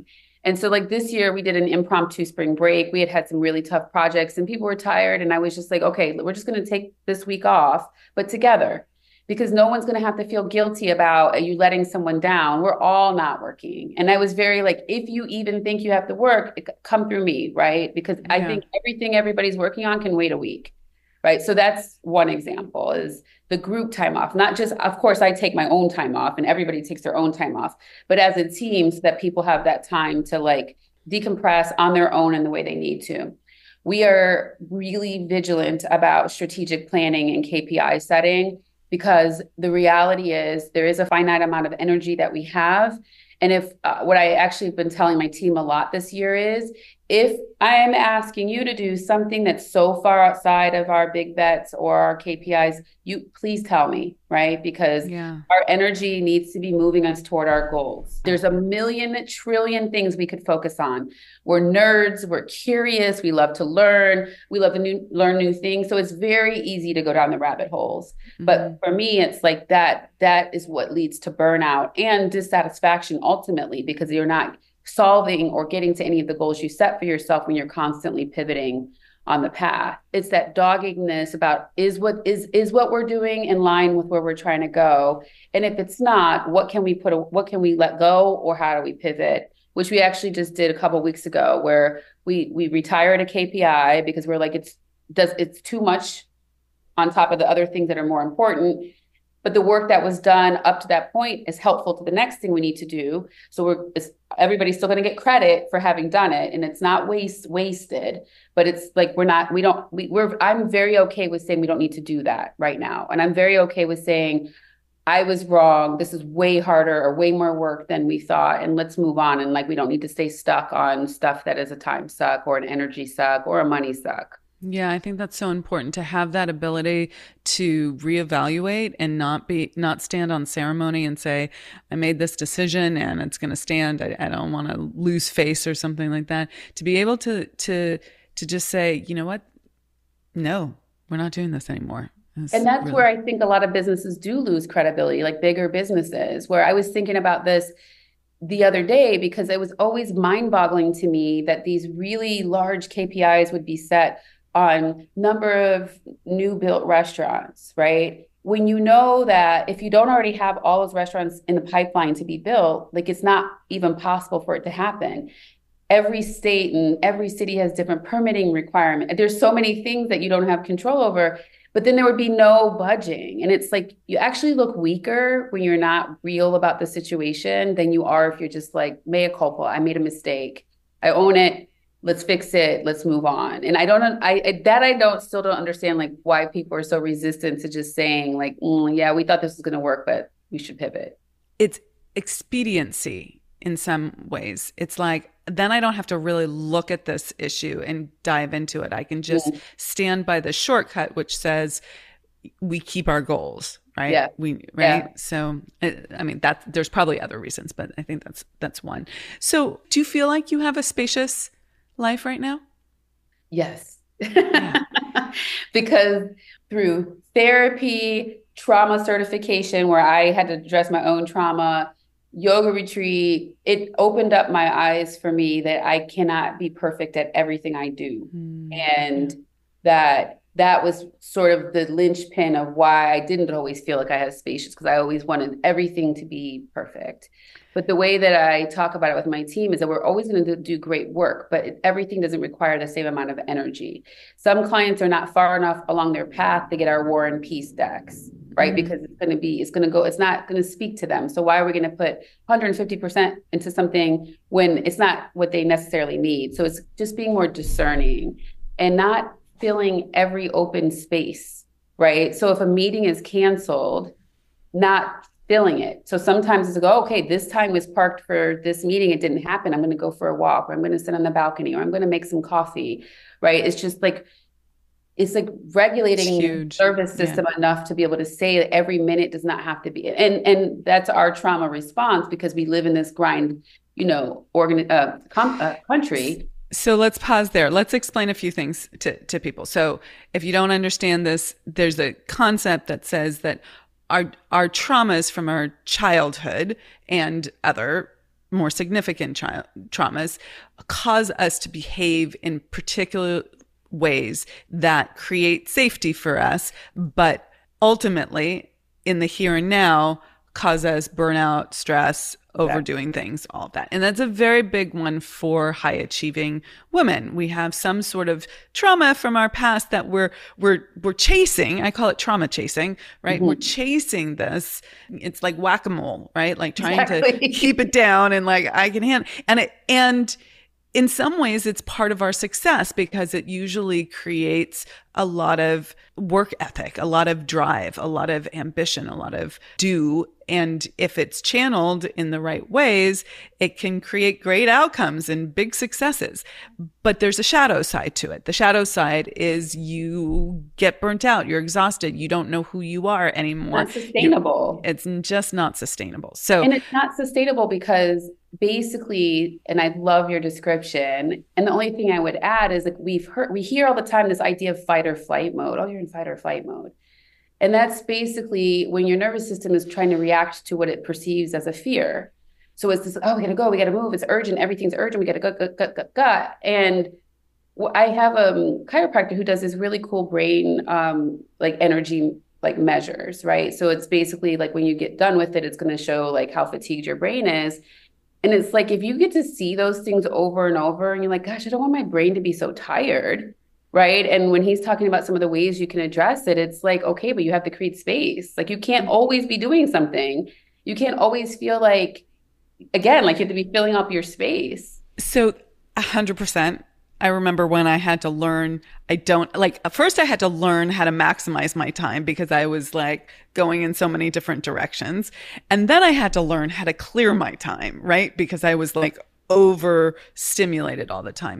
[SPEAKER 2] And so like this year we did an impromptu spring break. We had had some really tough projects and people were tired. And I was just like, okay, we're just going to take this week off, but together, because no one's going to have to feel guilty about you letting someone down. We're all not working. And I was very like, if you even think you have to work, come through me, right? Because yeah. I think everything everybody's working on can wait a week, right? So that's one example is the group time off. Not just, of course, I take my own time off and everybody takes their own time off, but as a team so that people have that time to like decompress on their own in the way they need to. We are really vigilant about strategic planning and K P I setting, because the reality is there is a finite amount of energy that we have. And if uh, what I actually have been telling my team a lot this year is, if I am asking you to do something that's so far outside of our big bets or our K P Is, you please tell me, right? Because yeah. our energy needs to be moving us toward our goals. There's a million trillion things we could focus on. We're nerds, we're curious, we love to learn, we love to new, learn new things. So it's very easy to go down the rabbit holes. Mm-hmm. But for me, it's like that, that is what leads to burnout and dissatisfaction ultimately, because you're not solving or getting to any of the goals you set for yourself when you're constantly pivoting on the path. It's that doggedness about is what is is what we're doing in line with where we're trying to go, and if it's not, what can we put a, what can we let go, or how do we pivot? Which we actually just did a couple of weeks ago, where we we retired a K P I because we're like it's does it's too much on top of the other things that are more important. But the work that was done up to that point is helpful to the next thing we need to do. So we're everybody's still going to get credit for having done it, and it's not waste wasted. But it's like we're not we don't we, we're I'm very okay with saying we don't need to do that right now, and I'm very okay with saying I was wrong. This is way harder or way more work than we thought, and let's move on. And like we don't need to stay stuck on stuff that is a time suck or an energy suck or a money suck.
[SPEAKER 1] Yeah, I think that's so important to have that ability to reevaluate and not be not stand on ceremony and say, I made this decision and it's going to stand. I, I don't want to lose face or something like that. To be able to to to just say, you know what? No, we're not doing this anymore. It's
[SPEAKER 2] and that's
[SPEAKER 1] really-
[SPEAKER 2] where I think a lot of businesses do lose credibility, like bigger businesses, where I was thinking about this the other day because it was always mind-boggling to me that these really large K P Is would be set on number of new built restaurants, right? When you know that if you don't already have all those restaurants in the pipeline to be built, like it's not even possible for it to happen. Every state and every city has different permitting requirements. There's so many things that you don't have control over, but then there would be no budging. And it's like, you actually look weaker when you're not real about the situation than you are if you're just like, mea culpa, I made a mistake. I own it. Let's fix it. Let's move on. And I don't, I, I that I don't still don't understand like why people are so resistant to just saying like, mm, yeah, we thought this was going to work, but we should pivot.
[SPEAKER 1] It's expediency in some ways. It's like, then I don't have to really look at this issue and dive into it. I can just yeah. stand by the shortcut, which says we keep our goals, right?
[SPEAKER 2] Yeah.
[SPEAKER 1] We, right. Yeah. So, I mean, that there's probably other reasons, but I think that's, that's one. So do you feel like you have a spacious life right now?
[SPEAKER 2] Yes. Yeah. Because through therapy, trauma certification, where I had to address my own trauma, yoga retreat, it opened up my eyes for me that I cannot be perfect at everything I do. Mm. And that that was sort of the linchpin of why I didn't always feel like I had spacious, because I always wanted everything to be perfect. But the way that I talk about it with my team is that we're always going to do great work, but it, everything doesn't require the same amount of energy. Some clients are not far enough along their path to get our War and Peace decks, right? Mm-hmm. Because it's going to be, it's going to go, it's not going to speak to them. So why are we going to put one hundred fifty percent into something when it's not what they necessarily need? So it's just being more discerning and not filling every open space, right? So if a meeting is canceled, not filling it. So sometimes it's like, oh, okay, this time was parked for this meeting. It didn't happen. I'm going to go for a walk, or I'm going to sit on the balcony, or I'm going to make some coffee, right? It's just like, it's like regulating the nervous system yeah. enough to be able to say that every minute does not have to be. And, and that's our trauma response, because we live in this grind, you know, organ, uh, com- uh, country.
[SPEAKER 1] So let's pause there. Let's explain a few things to, to people. So if you don't understand this, there's a concept that says that our our traumas from our childhood and other more significant tra- traumas cause us to behave in particular ways that create safety for us, but ultimately in the here and now cause us burnout, stress, overdoing things, all of that. And that's a very big one for high achieving women. We have some sort of trauma from our past that we're we're we're chasing. I call it trauma chasing, right? Mm-hmm. We're chasing this. It's like whack-a-mole, right? Like trying exactly. to keep it down and like I can handle and it and in some ways, it's part of our success because it usually creates a lot of work ethic, a lot of drive, a lot of ambition, a lot of do. And if it's channeled in the right ways, it can create great outcomes and big successes. But there's a shadow side to it. The shadow side is you get burnt out. You're exhausted. You don't know who you are anymore.
[SPEAKER 2] Not sustainable.
[SPEAKER 1] You're, it's just not sustainable. So,
[SPEAKER 2] and it's not sustainable because basically, and I love your description. And the only thing I would add is like we've heard, we hear all the time this idea of fight or flight mode. Oh, you're in fight or flight mode. And that's basically when your nervous system is trying to react to what it perceives as a fear. So it's this, oh, we gotta go, we gotta move. It's urgent. Everything's urgent. We gotta go, go, go, go, go. And I have a chiropractor who does this really cool brain, um, like energy, like measures, right? So it's basically like when you get done with it, it's going to show like how fatigued your brain is. And it's like, if you get to see those things over and over and you're like, gosh, I don't want my brain to be so tired, right? And when he's talking about some of the ways you can address it, it's like, okay, but you have to create space. Like you can't always be doing something. You can't always feel like, again, like you have to be filling up your space.
[SPEAKER 1] So a hundred percent. I remember when I had to learn, I don't like, at first I had to learn how to maximize my time because I was like going in so many different directions. And then I had to learn how to clear my time, right? Because I was like overstimulated all the time.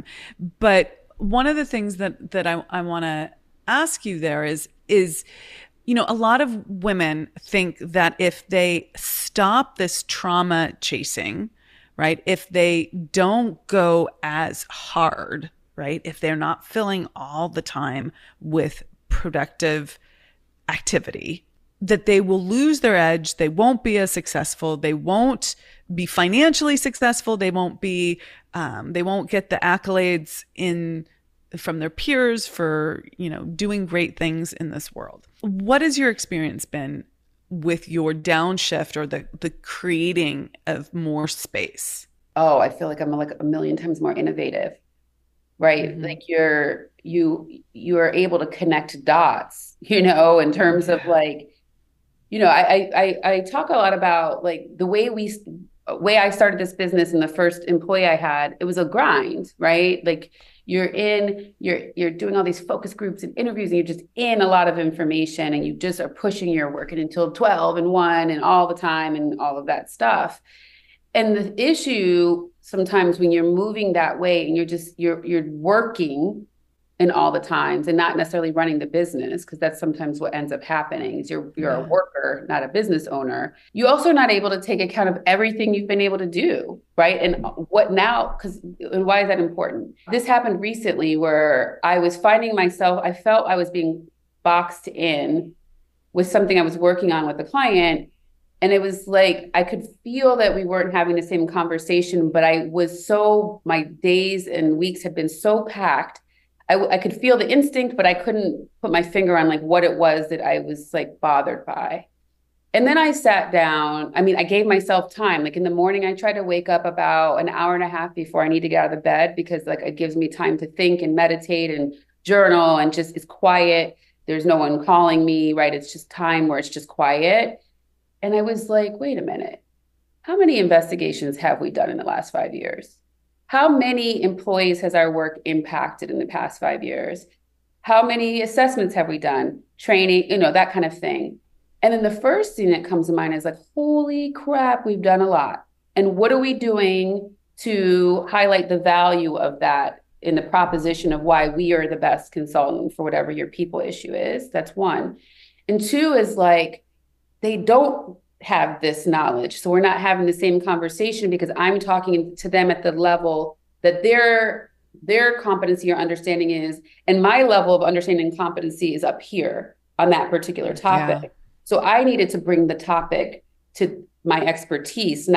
[SPEAKER 1] But one of the things that, that I, I want to ask you there is, is, you know, a lot of women think that if they stop this trauma chasing, right? If they don't go as hard, right? If they're not filling all the time with productive activity, that they will lose their edge. They won't be as successful. They won't be financially successful. They won't be, um, they won't get the accolades in from their peers for, you know, doing great things in this world. What has your experience been with your downshift or the the creating of more space?
[SPEAKER 2] Oh, I feel like I'm like a million times more innovative, right? Mm-hmm. Like you're you you are able to connect dots, you know, in terms yeah. of like, you know, I, I I talk a lot about like the way we way I started this business and the first employee I had. It was a grind, right? Like you're in, you're you're doing all these focus groups and interviews, and you're just in a lot of information, and you just are pushing your work until twelve and one and all the time and all of that stuff. And the issue sometimes when you're moving that way and you're just you're you're working in all the times and not necessarily running the business, because that's sometimes what ends up happening is you're you're yeah. a worker, not a business owner. You also are not able to take account of everything you've been able to do, right? And what now, because and why is that important? This happened recently where I was finding myself, I felt I was being boxed in with something I was working on with a client. And it was like, I could feel that we weren't having the same conversation, but I was so, my days and weeks had been so packed. I, I could feel the instinct, but I couldn't put my finger on like what it was that I was like bothered by. And then I sat down. I mean, I gave myself time. Like in the morning, I try to wake up about an hour and a half before I need to get out of the bed, because like it gives me time to think and meditate and journal, and just it's quiet. There's no one calling me, right? It's just time where it's just quiet. And I was like, wait a minute, how many investigations have we done in the last five years? How many employees has our work impacted in the past five years? How many assessments have we done? Training, you know, that kind of thing. And then the first thing that comes to mind is like, holy crap, we've done a lot. And what are we doing to highlight the value of that in the proposition of why we are the best consultant for whatever your people issue is? That's one. And two is like, they don't have this knowledge. So we're not having the same conversation because I'm talking to them at the level that their their competency or understanding is, and my level of understanding and competency is up here on that particular topic. Yeah. So I needed to bring the topic to my expertise, not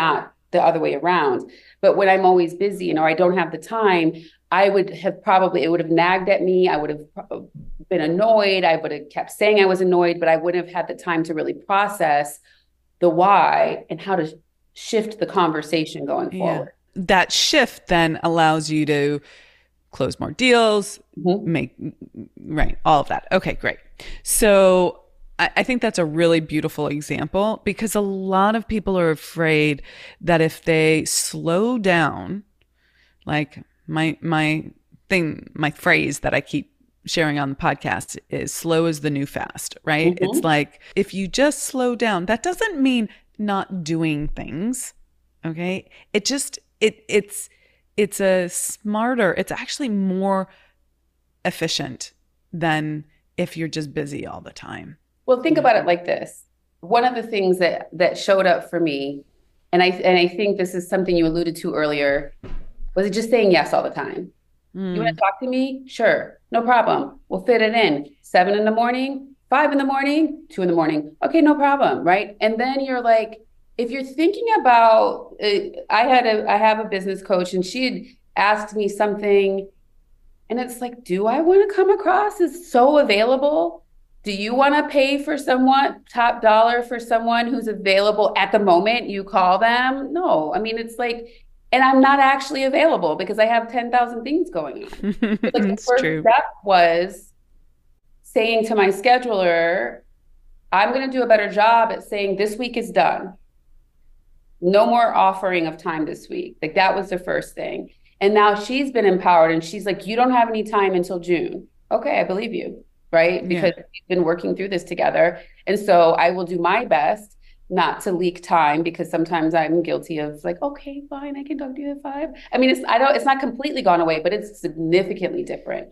[SPEAKER 2] the other way around. But when I'm always busy, you know, I don't have the time, I would have probably, it would have nagged at me. I would have been annoyed. I would have kept saying I was annoyed, but I wouldn't have had the time to really process the why and how to shift the conversation going forward.
[SPEAKER 1] Yeah. That shift then allows you to close more deals, mm-hmm. make, right, all of that. Okay, great. So I, I think that's a really beautiful example, because a lot of people are afraid that if they slow down, like my, my thing, my phrase that I keep sharing on the podcast is slow is the new fast, right? Mm-hmm. It's like, if you just slow down, that doesn't mean not doing things. Okay. It just, it, it's, it's a smarter, it's actually more efficient than if you're just busy all the time.
[SPEAKER 2] Well, think about it like this. One of the things that, that showed up for me, and I, and I think this is something you alluded to earlier, was it just saying yes all the time? Mm. You want to talk to me? Sure. No problem. We'll fit it in. Seven in the morning, five in the morning, two in the morning. Okay, no problem. Right. And then you're like, if you're thinking about, uh, I had a, I have a business coach, and she had asked me something, and it's like, do I want to come across as so available? Do you want to pay for someone, top dollar for someone who's available at the moment you call them? No. I mean, it's like, and I'm not actually available because I have ten thousand things going on. Like the first true. step was saying to my scheduler, I'm going to do a better job at saying this week is done. No more offering of time this week. Like that was the first thing. And now she's been empowered, and she's like, you don't have any time until June. Okay, I believe you, right? Because yeah. we've been working through this together. And so I will do my best not to leak time, because sometimes I'm guilty of like, okay, fine, I can talk to you at five. I mean, it's I don't it's not completely gone away, but it's significantly different.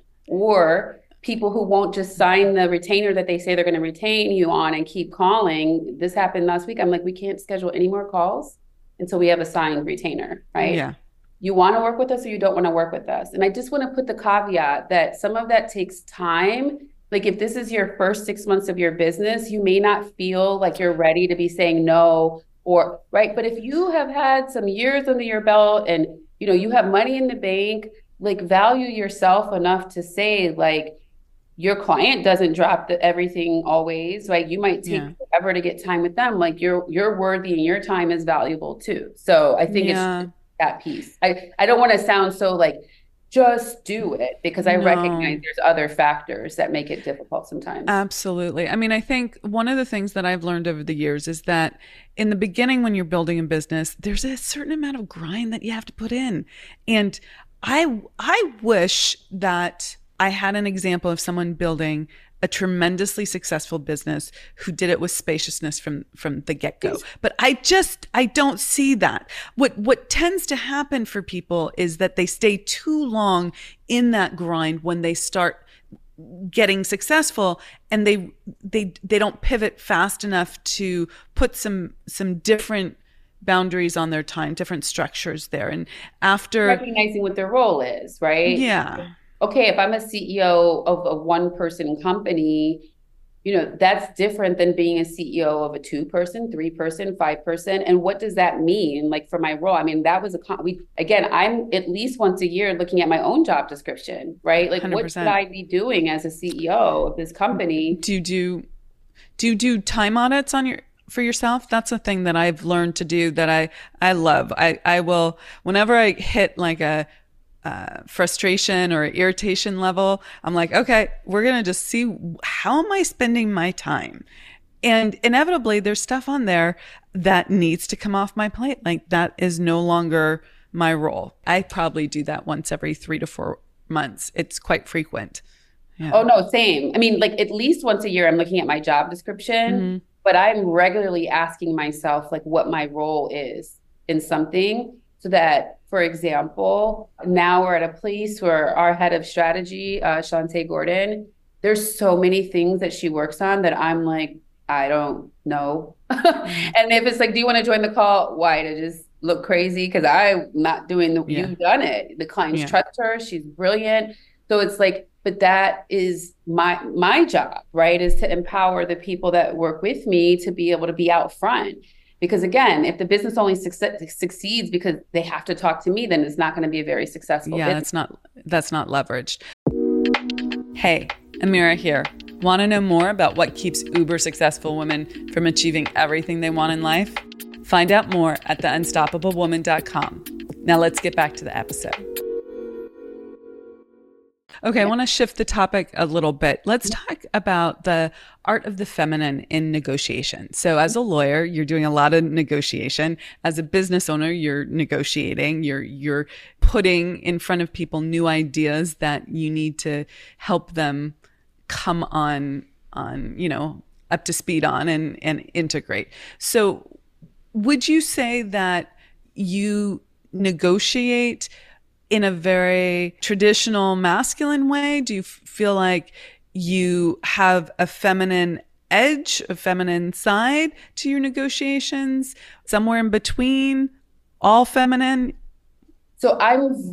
[SPEAKER 2] Or people who won't just sign the retainer that they say they're going to retain you on and keep calling. This happened last week. I'm like, we can't schedule any more calls until we have a signed retainer, right?
[SPEAKER 1] Yeah.
[SPEAKER 2] You want to work with us or you don't want to work with us. And I just want to put the caveat that some of that takes time. Like if this is your first six months of your business, you may not feel like you're ready to be saying no, or right. But if you have had some years under your belt and, you know, you have money in the bank, like value yourself enough to say like, your client doesn't drop the, everything always, right? You might take yeah. forever to get time with them. Like you're, you're worthy and your time is valuable too. So I think yeah. it's that piece. I, I don't want to sound so like, just do it, because I no. recognize there's other factors that make it difficult sometimes.
[SPEAKER 1] Absolutely. I mean, I think one of the things that I've learned over the years is that in the beginning, when you're building a business, there's a certain amount of grind that you have to put in. And I, I wish that I had an example of someone building a tremendously successful business who did it with spaciousness from, from the get-go. But I just, I don't see that. What, what tends to happen for people is that they stay too long in that grind when they start getting successful, and they, they, they don't pivot fast enough to put some, some different boundaries on their time, different structures there. And after
[SPEAKER 2] recognizing what their role is, right?
[SPEAKER 1] Yeah.
[SPEAKER 2] Okay, if I'm a C E O of a one-person company, you know, that's different than being a C E O of a two-person, three-person, five-person. And what does that mean? Like for my role, I mean, that was a, we again, I'm at least once a year looking at my own job description, right? Like one hundred percent. What should I be doing as a C E O of this company?
[SPEAKER 1] Do you do, do you do time audits on your, for yourself? That's a thing that I've learned to do that I, I love. I, I will, whenever I hit like a, Uh, frustration or irritation level, I'm like, okay, we're going to just see how am I spending my time? And inevitably there's stuff on there that needs to come off my plate. Like that is no longer my role. I probably do that once every three to four months. It's quite frequent.
[SPEAKER 2] Yeah. Oh no, same. I mean, like at least once a year I'm looking at my job description, mm-hmm. but I'm regularly asking myself like what my role is in something, so that, for example, now we're at a place where our head of strategy, uh, Shantae Gordon, there's so many things that she works on that I'm like, I don't know. And if it's like, do you want to join the call? Why? To just look crazy? Because I'm not doing the, yeah. you've done it. The clients yeah. trust her. She's brilliant. So it's like, but that is my, my job, right? Is to empower the people that work with me to be able to be out front. Because again, if the business only succeed, succeeds because they have to talk to me, then it's not going to be a very successful
[SPEAKER 1] yeah,
[SPEAKER 2] business.
[SPEAKER 1] that's not that's not leveraged. Hey, Amira here. Want to know more about what keeps uber successful women from achieving everything they want in life? Find out more at the unstoppable woman dot com. Now let's get back to the episode. Okay, I want to shift the topic a little bit. Let's talk about the art of the feminine in negotiation. So as a lawyer, you're doing a lot of negotiation. As a business owner, you're negotiating. You're you're putting in front of people new ideas that you need to help them come on on, you know, up to speed on and and integrate. So would you say that you negotiate in a very traditional masculine way? Do you f- feel like you have a feminine edge, a feminine side to your negotiations, somewhere in between, all feminine?
[SPEAKER 2] So I'm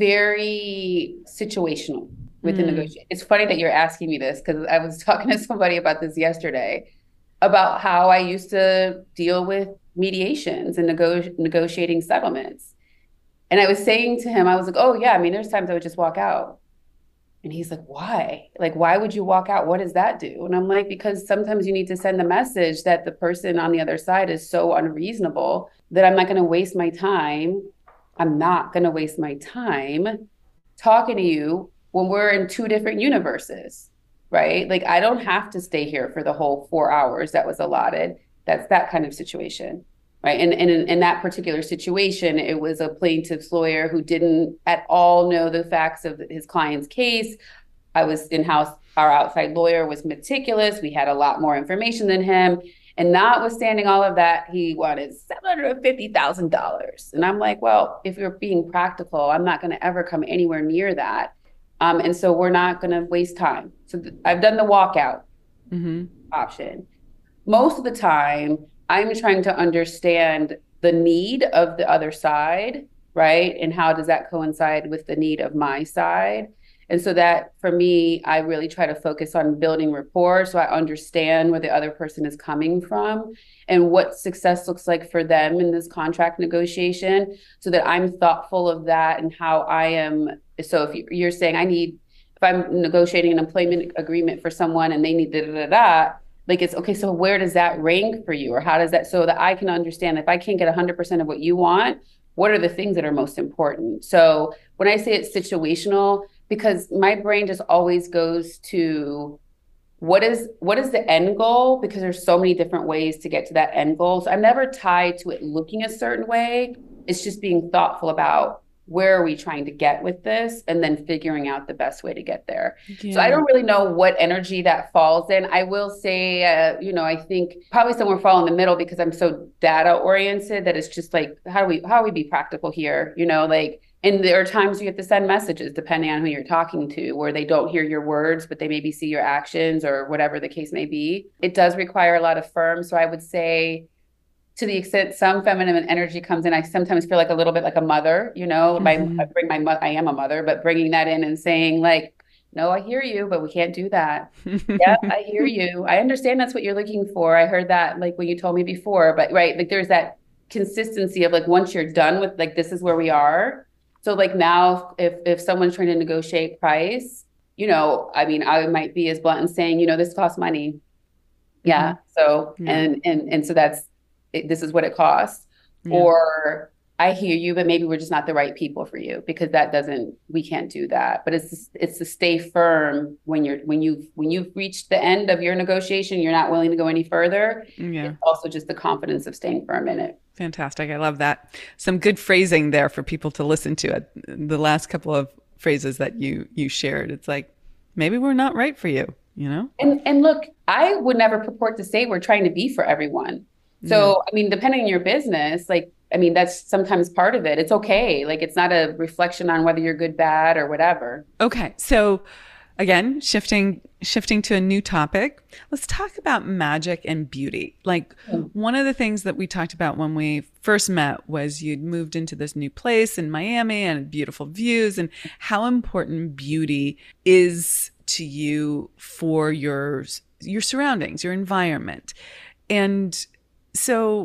[SPEAKER 2] very situational with mm. the negotiation. It's funny that you're asking me this because I was talking to somebody about this yesterday, about how I used to deal with mediations and nego- negotiating settlements. And I was saying to him, I was like, oh yeah, I mean, there's times I would just walk out. And he's like, why? Like, why would you walk out? What does that do? And I'm like, because sometimes you need to send the message that the person on the other side is so unreasonable that I'm not going to waste my time. I'm not going to waste my time talking to you when we're in two different universes, right? Like, I don't have to stay here for the whole four hours that was allotted. That's that kind of situation. Right. And, and in, in that particular situation, it was a plaintiff's lawyer who didn't at all know the facts of his client's case. I was in-house. Our outside lawyer was meticulous. We had a lot more information than him. And notwithstanding all of that, he wanted seven hundred fifty thousand dollars. And I'm like, well, if you're being practical, I'm not going to ever come anywhere near that. Um, and so we're not going to waste time. So th- I've done the walkout mm-hmm. option. Most of the time, I'm trying to understand the need of the other side, right? And how does that coincide with the need of my side? And so that, for me, I really try to focus on building rapport so I understand where the other person is coming from and what success looks like for them in this contract negotiation, so that I'm thoughtful of that and how I am. So if you're saying I need, if I'm negotiating an employment agreement for someone and they need da da da da, like, it's okay, so where does that rank for you? Or how does that, so that I can understand if I can't get one hundred percent of what you want, what are the things that are most important? So when I say it's situational, because my brain just always goes to what is what is the end goal? Because there's so many different ways to get to that end goal. So I'm never tied to it looking a certain way. It's just being thoughtful about where are we trying to get with this, and then figuring out the best way to get there. Yeah. So I don't really know what energy that falls in. I will say, uh, you know, I think probably somewhere fall in the middle, because I'm so data oriented that it's just like, how do we, how do we be practical here? You know, like, and there are times you have to send messages depending on who you're talking to, where they don't hear your words, but they maybe see your actions or whatever the case may be. It does require a lot of firm. So I would say, to the extent some feminine energy comes in, I sometimes feel like a little bit like a mother, you know, mm-hmm. my, I bring my, mo- I am a mother, but bringing that in and saying like, no, I hear you, but we can't do that. Yeah, I hear you. I understand that's what you're looking for. I heard that like when you told me before, but right. Like there's that consistency of like, once you're done with like, this is where we are. So like now if, if someone's trying to negotiate price, you know, I mean, I might be as blunt and saying, you know, this costs money. Yeah. Mm-hmm. So, yeah. and, and, and so that's, It, this is what it costs. Yeah. Or I hear you, but maybe we're just not the right people for you, because that doesn't, we can't do that. But it's, it's to stay firm when you're, when you've, when you've reached the end of your negotiation, you're not willing to go any further. Yeah. It's also just the confidence of staying firm in it.
[SPEAKER 1] Fantastic. I love that. Some good phrasing there for people to listen to it. The last couple of phrases that you, you shared, it's like, maybe we're not right for you, you know?
[SPEAKER 2] And, and look, I would never purport to say we're trying to be for everyone. So, I mean, depending on your business, like, I mean, that's sometimes part of it. It's okay. Like, it's not a reflection on whether you're good, bad, or whatever.
[SPEAKER 1] Okay. So again, shifting, shifting to a new topic, let's talk about magic and beauty. Like mm. one of the things that we talked about when we first met was you'd moved into this new place in Miami and beautiful views, and how important beauty is to you for your, your surroundings, your environment. And so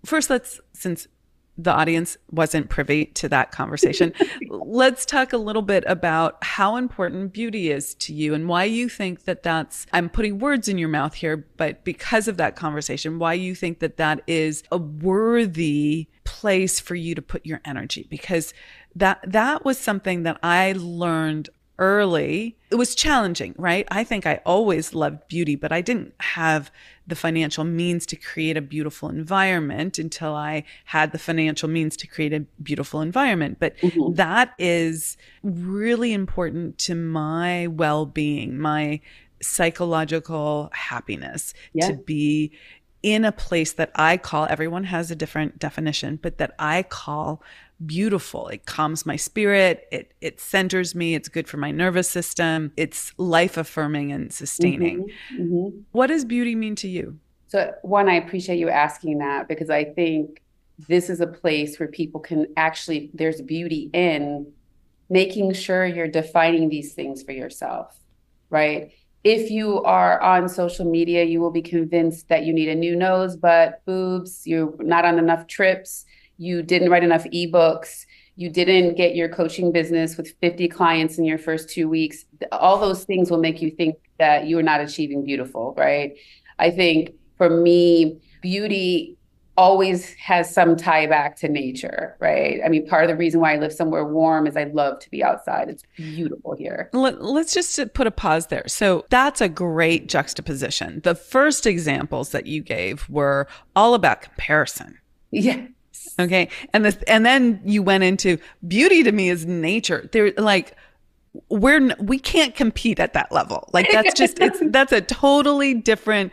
[SPEAKER 1] first, let's, since the audience wasn't privy to that conversation, let's talk a little bit about how important beauty is to you and why you think that that's, I'm putting words in your mouth here, but because of that conversation, why you think that that is a worthy place for you to put your energy. Because that, that was something that I learned early. It was challenging, right? I think I always loved beauty, but I didn't have the financial means to create a beautiful environment until I had the financial means to create a beautiful environment. But mm-hmm. that is really important to my well-being, my psychological happiness, yeah. to be in a place that I call, everyone has a different definition, but that I call beautiful. It calms my spirit. It it centers me. It's good for my nervous system. It's life affirming and sustaining. Mm-hmm. Mm-hmm. What does beauty mean to you?
[SPEAKER 2] So one, I appreciate you asking that, because I think this is a place where people can actually, there's beauty in making sure you're defining these things for yourself, right? If you are on social media, you will be convinced that you need a new nose, butt, boobs, you're not on enough trips, you didn't write enough ebooks, you didn't get your coaching business with fifty clients in your first two weeks. All those things will make you think that you are not achieving beautiful, right? I think for me, beauty always has some tie back to nature, right? I mean, part of the reason why I live somewhere warm is I love to be outside. It's beautiful here.
[SPEAKER 1] Let, let's just put a pause there. So that's a great juxtaposition. The first examples that you gave were all about comparison.
[SPEAKER 2] Yes.
[SPEAKER 1] Okay. And the, and then you went into beauty to me is nature. They're like, we're, we can't compete at that level. Like that's just, it's, that's a totally different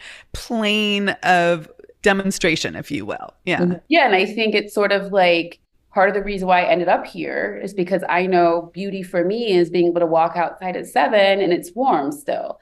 [SPEAKER 1] plane of demonstration, if you will. Yeah.
[SPEAKER 2] Yeah. And I think it's sort of like part of the reason why I ended up here is because I know beauty for me is being able to walk outside at seven and it's warm still,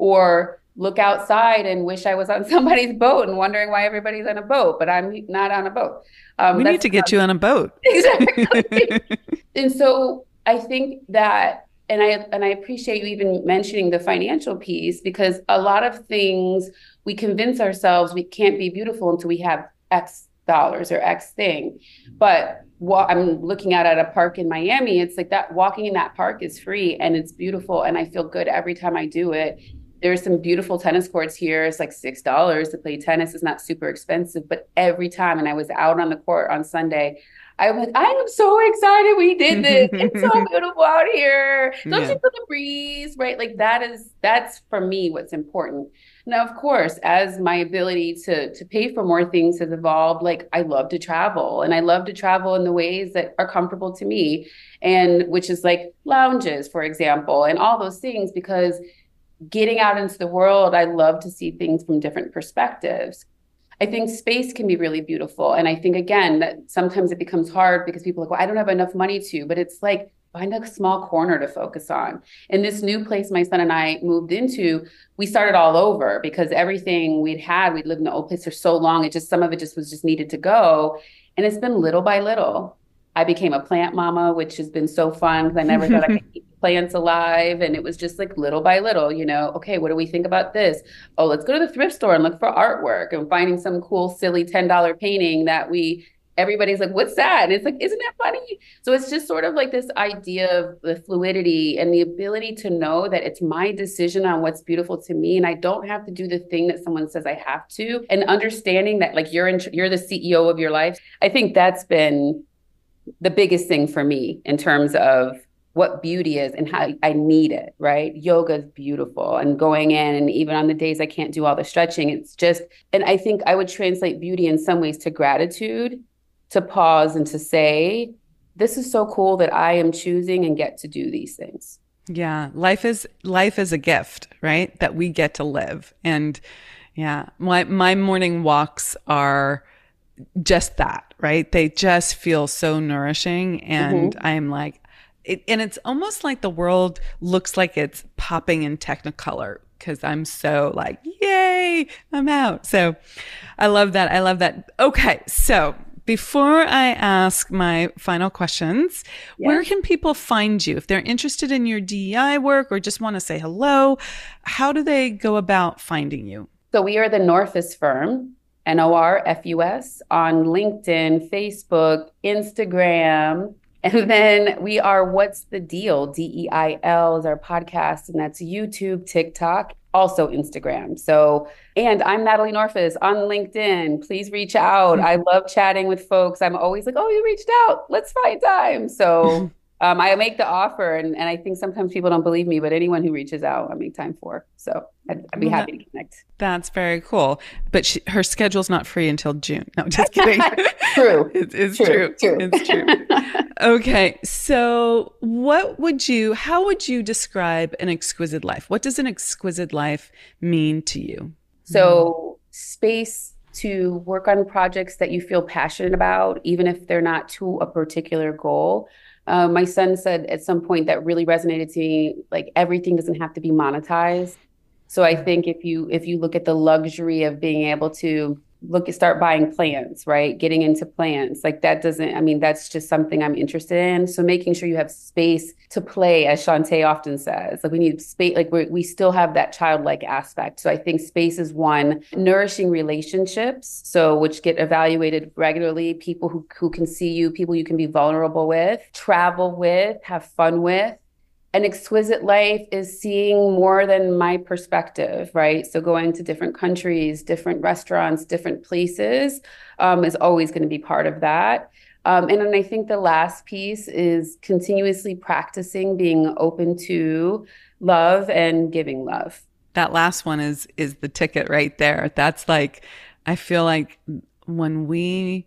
[SPEAKER 2] or look outside and wish I was on somebody's boat and wondering why everybody's on a boat, but I'm not on a boat.
[SPEAKER 1] Um, we need to get you on a boat.
[SPEAKER 2] Exactly. And so I think that, and I, and I appreciate you even mentioning the financial piece, because a lot of things we convince ourselves we can't be beautiful until we have X dollars or X thing. But what I'm looking at at a park in Miami, it's like that walking in that park is free and it's beautiful. And I feel good every time I do it. There's some beautiful tennis courts here. It's like six dollars to play tennis. It's not super expensive, but every time, and I was out on the court on Sunday, I was like, I am so excited we did this. It's so beautiful out here. Don't yeah. you feel the breeze, right? Like that is, that's for me what's important. Now, of course, as my ability to to pay for more things has evolved, like I love to travel, and I love to travel in the ways that are comfortable to me, and which is like lounges, for example, and all those things, because getting out into the world, I love to see things from different perspectives. I think space can be really beautiful. And I think, again, that sometimes it becomes hard because people are like, well, I don't have enough money to, but it's like, find a small corner to focus on. In this new place my son and I moved into, we started all over because everything we'd had, we'd lived in the old place for so long, it just, some of it just was just needed to go. And it's been little by little. I became a plant mama, which has been so fun because I never thought I could keep plants alive. And it was just like little by little, you know, okay, what do we think about this? Oh, let's go to the thrift store and look for artwork, and finding some cool, silly ten dollar painting that we, everybody's like, what's that? And it's like, isn't that funny? So it's just sort of like this idea of the fluidity and the ability to know that it's my decision on what's beautiful to me. And I don't have to do the thing that someone says I have to. And understanding that like you're in, you're the C E O of your life. I think that's been the biggest thing for me in terms of what beauty is and how I need it, right? Yoga is beautiful, and going in, and even on the days I can't do all the stretching, it's just, and I think I would translate beauty in some ways to gratitude, to pause and to say, this is so cool that I am choosing and get to do these things.
[SPEAKER 1] Yeah. Life is, life is a gift, right? That we get to live. And yeah, my, my morning walks are just that, right? They just feel so nourishing. And mm-hmm. I'm like, it, and it's almost like the world looks like it's popping in Technicolor because I'm so like, yay, I'm out. So I love that. I love that. Okay. So before I ask my final questions, yeah. where can people find you? If they're interested in your D E I work or just want to say hello, how do they go about finding you?
[SPEAKER 2] So we are the Northus firm. N O R F U S, on LinkedIn, Facebook, Instagram. And then we are What's the Deal? D E I L is our podcast, and that's YouTube, TikTok, also Instagram. So, and I'm Natalie Norfus on LinkedIn. Please reach out. I love chatting with folks. I'm always like, oh, you reached out. Let's find time. So um, I make the offer, and, and I think sometimes people don't believe me, but anyone who reaches out, I make time for. So I'd, I'd be well, happy
[SPEAKER 1] that,
[SPEAKER 2] to connect.
[SPEAKER 1] That's very cool. But she, her schedule's not free until June. No, just kidding.
[SPEAKER 2] True.
[SPEAKER 1] It, it's
[SPEAKER 2] true.
[SPEAKER 1] true.
[SPEAKER 2] True.
[SPEAKER 1] It's true. Okay. So what would you, how would you describe an exquisite life? What does an exquisite life mean to you?
[SPEAKER 2] So space to work on projects that you feel passionate about, even if they're not to a particular goal. Uh, my son said at some point that really resonated to me, like everything doesn't have to be monetized. So I think if you if you look at the luxury of being able to look at start buying plants, right? Getting into plants, like that doesn't, I mean, that's just something I'm interested in. So making sure you have space to play, as Shantae often says, like we need space, like we we still have that childlike aspect. So I think space is one. Nourishing relationships, so which get evaluated regularly, people who, who can see you, people you can be vulnerable with, travel with, have fun with. An exquisite life is seeing more than my perspective, right? So going to different countries, different restaurants, different places um, is always going to be part of that. Um, and then I think the last piece is continuously practicing being open to love and giving love.
[SPEAKER 1] That last one is is the ticket right there. That's like, I feel like when we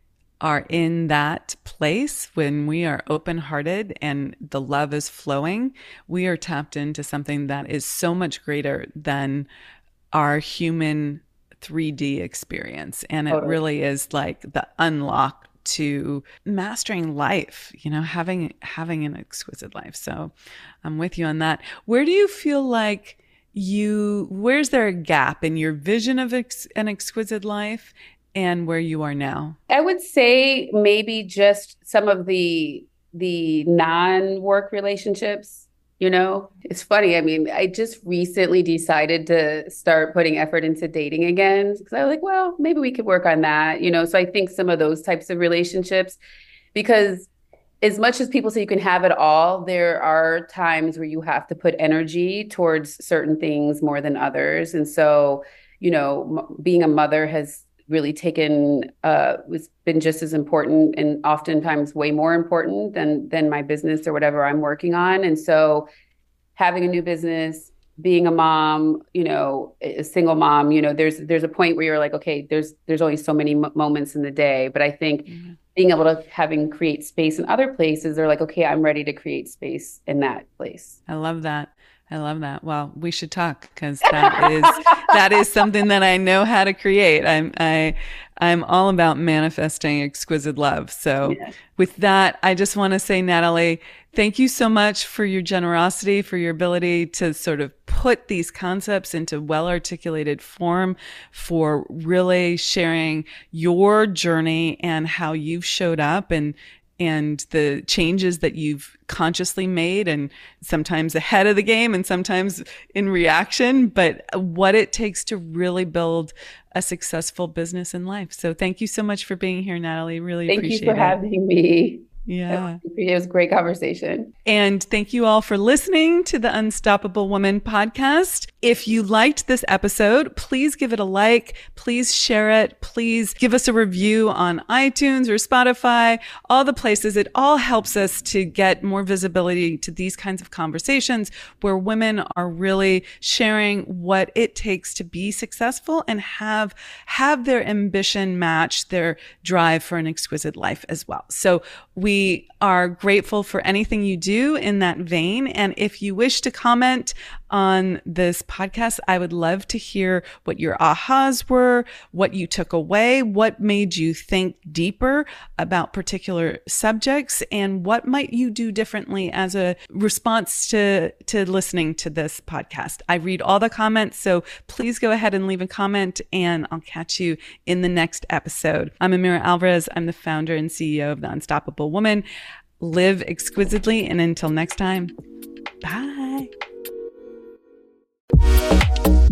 [SPEAKER 1] are in that place, when we are open-hearted and the love is flowing, we are tapped into something that is so much greater than our human three D experience. And it
[SPEAKER 2] Totally.
[SPEAKER 1] really is like the unlock to mastering life, you know, having having an exquisite life. So I'm with you on that. Where do you feel like you, where's there a gap in your vision of ex, an exquisite life and where you are now?
[SPEAKER 2] I would say maybe just some of the the non-work relationships, you know. It's funny. I mean, I just recently decided to start putting effort into dating again because I was like, well, maybe we could work on that, you know. So I think some of those types of relationships, because as much as people say you can have it all, there are times where you have to put energy towards certain things more than others. And so, you know, m- being a mother has really taken, uh, it's been just as important and oftentimes way more important than, than my business or whatever I'm working on. And so having a new business, being a mom, you know, a single mom, you know, there's, there's a point where you're like, okay, there's, there's only so many m- moments in the day. But I think mm-hmm. being able to having create space in other places, they're like, okay, I'm ready to create space in that place.
[SPEAKER 1] I love that. I love that. Well, we should talk because that is that is something that I know how to create. I'm I I'm all about manifesting exquisite love. So yeah. With that, I just want to say, Natalie, thank you so much for your generosity, for your ability to sort of put these concepts into well-articulated form, for really sharing your journey and how you've showed up and and the changes that you've consciously made, and sometimes ahead of the game and sometimes in reaction, but what it takes to really build a successful business in life. So thank you so much for being here, Natalie. Really
[SPEAKER 2] thank
[SPEAKER 1] appreciate it.
[SPEAKER 2] Thank you for
[SPEAKER 1] it.
[SPEAKER 2] having me.
[SPEAKER 1] Yeah.
[SPEAKER 2] It was a great conversation.
[SPEAKER 1] And thank you all for listening to the Unstoppable Woman podcast. If you liked this episode, please give it a like. Please share it. Please give us a review on iTunes or Spotify, all the places. It all helps us to get more visibility to these kinds of conversations where women are really sharing what it takes to be successful and have, have their ambition match their drive for an exquisite life as well. So we We are grateful for anything you do in that vein. And if you wish to comment on this podcast, I would love to hear what your ahas were, what you took away, what made you think deeper about particular subjects, and what might you do differently as a response to, to listening to this podcast. I read all the comments, so please go ahead and leave a comment, and I'll catch you in the next episode. I'm Amira Alvarez. I'm the founder and C E O of The Unstoppable Woman. Live exquisitely, and until next time, bye.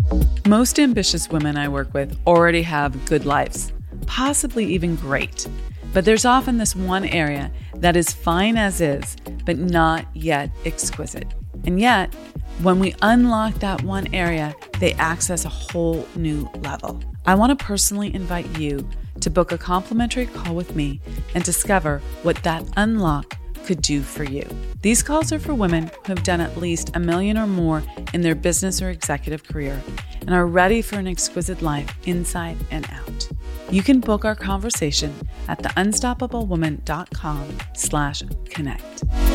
[SPEAKER 1] Most ambitious women I work with already have good lives, possibly even great. But there's often this one area that is fine as is, but not yet exquisite. And yet, when we unlock that one area, they access a whole new level. I want to personally invite you to book a complimentary call with me and discover what that unlock could do for you. These calls are for women who have done at least a million or more in their business or executive career and are ready for an exquisite life inside and out. You can book our conversation at the unstoppable woman dot com slash connect.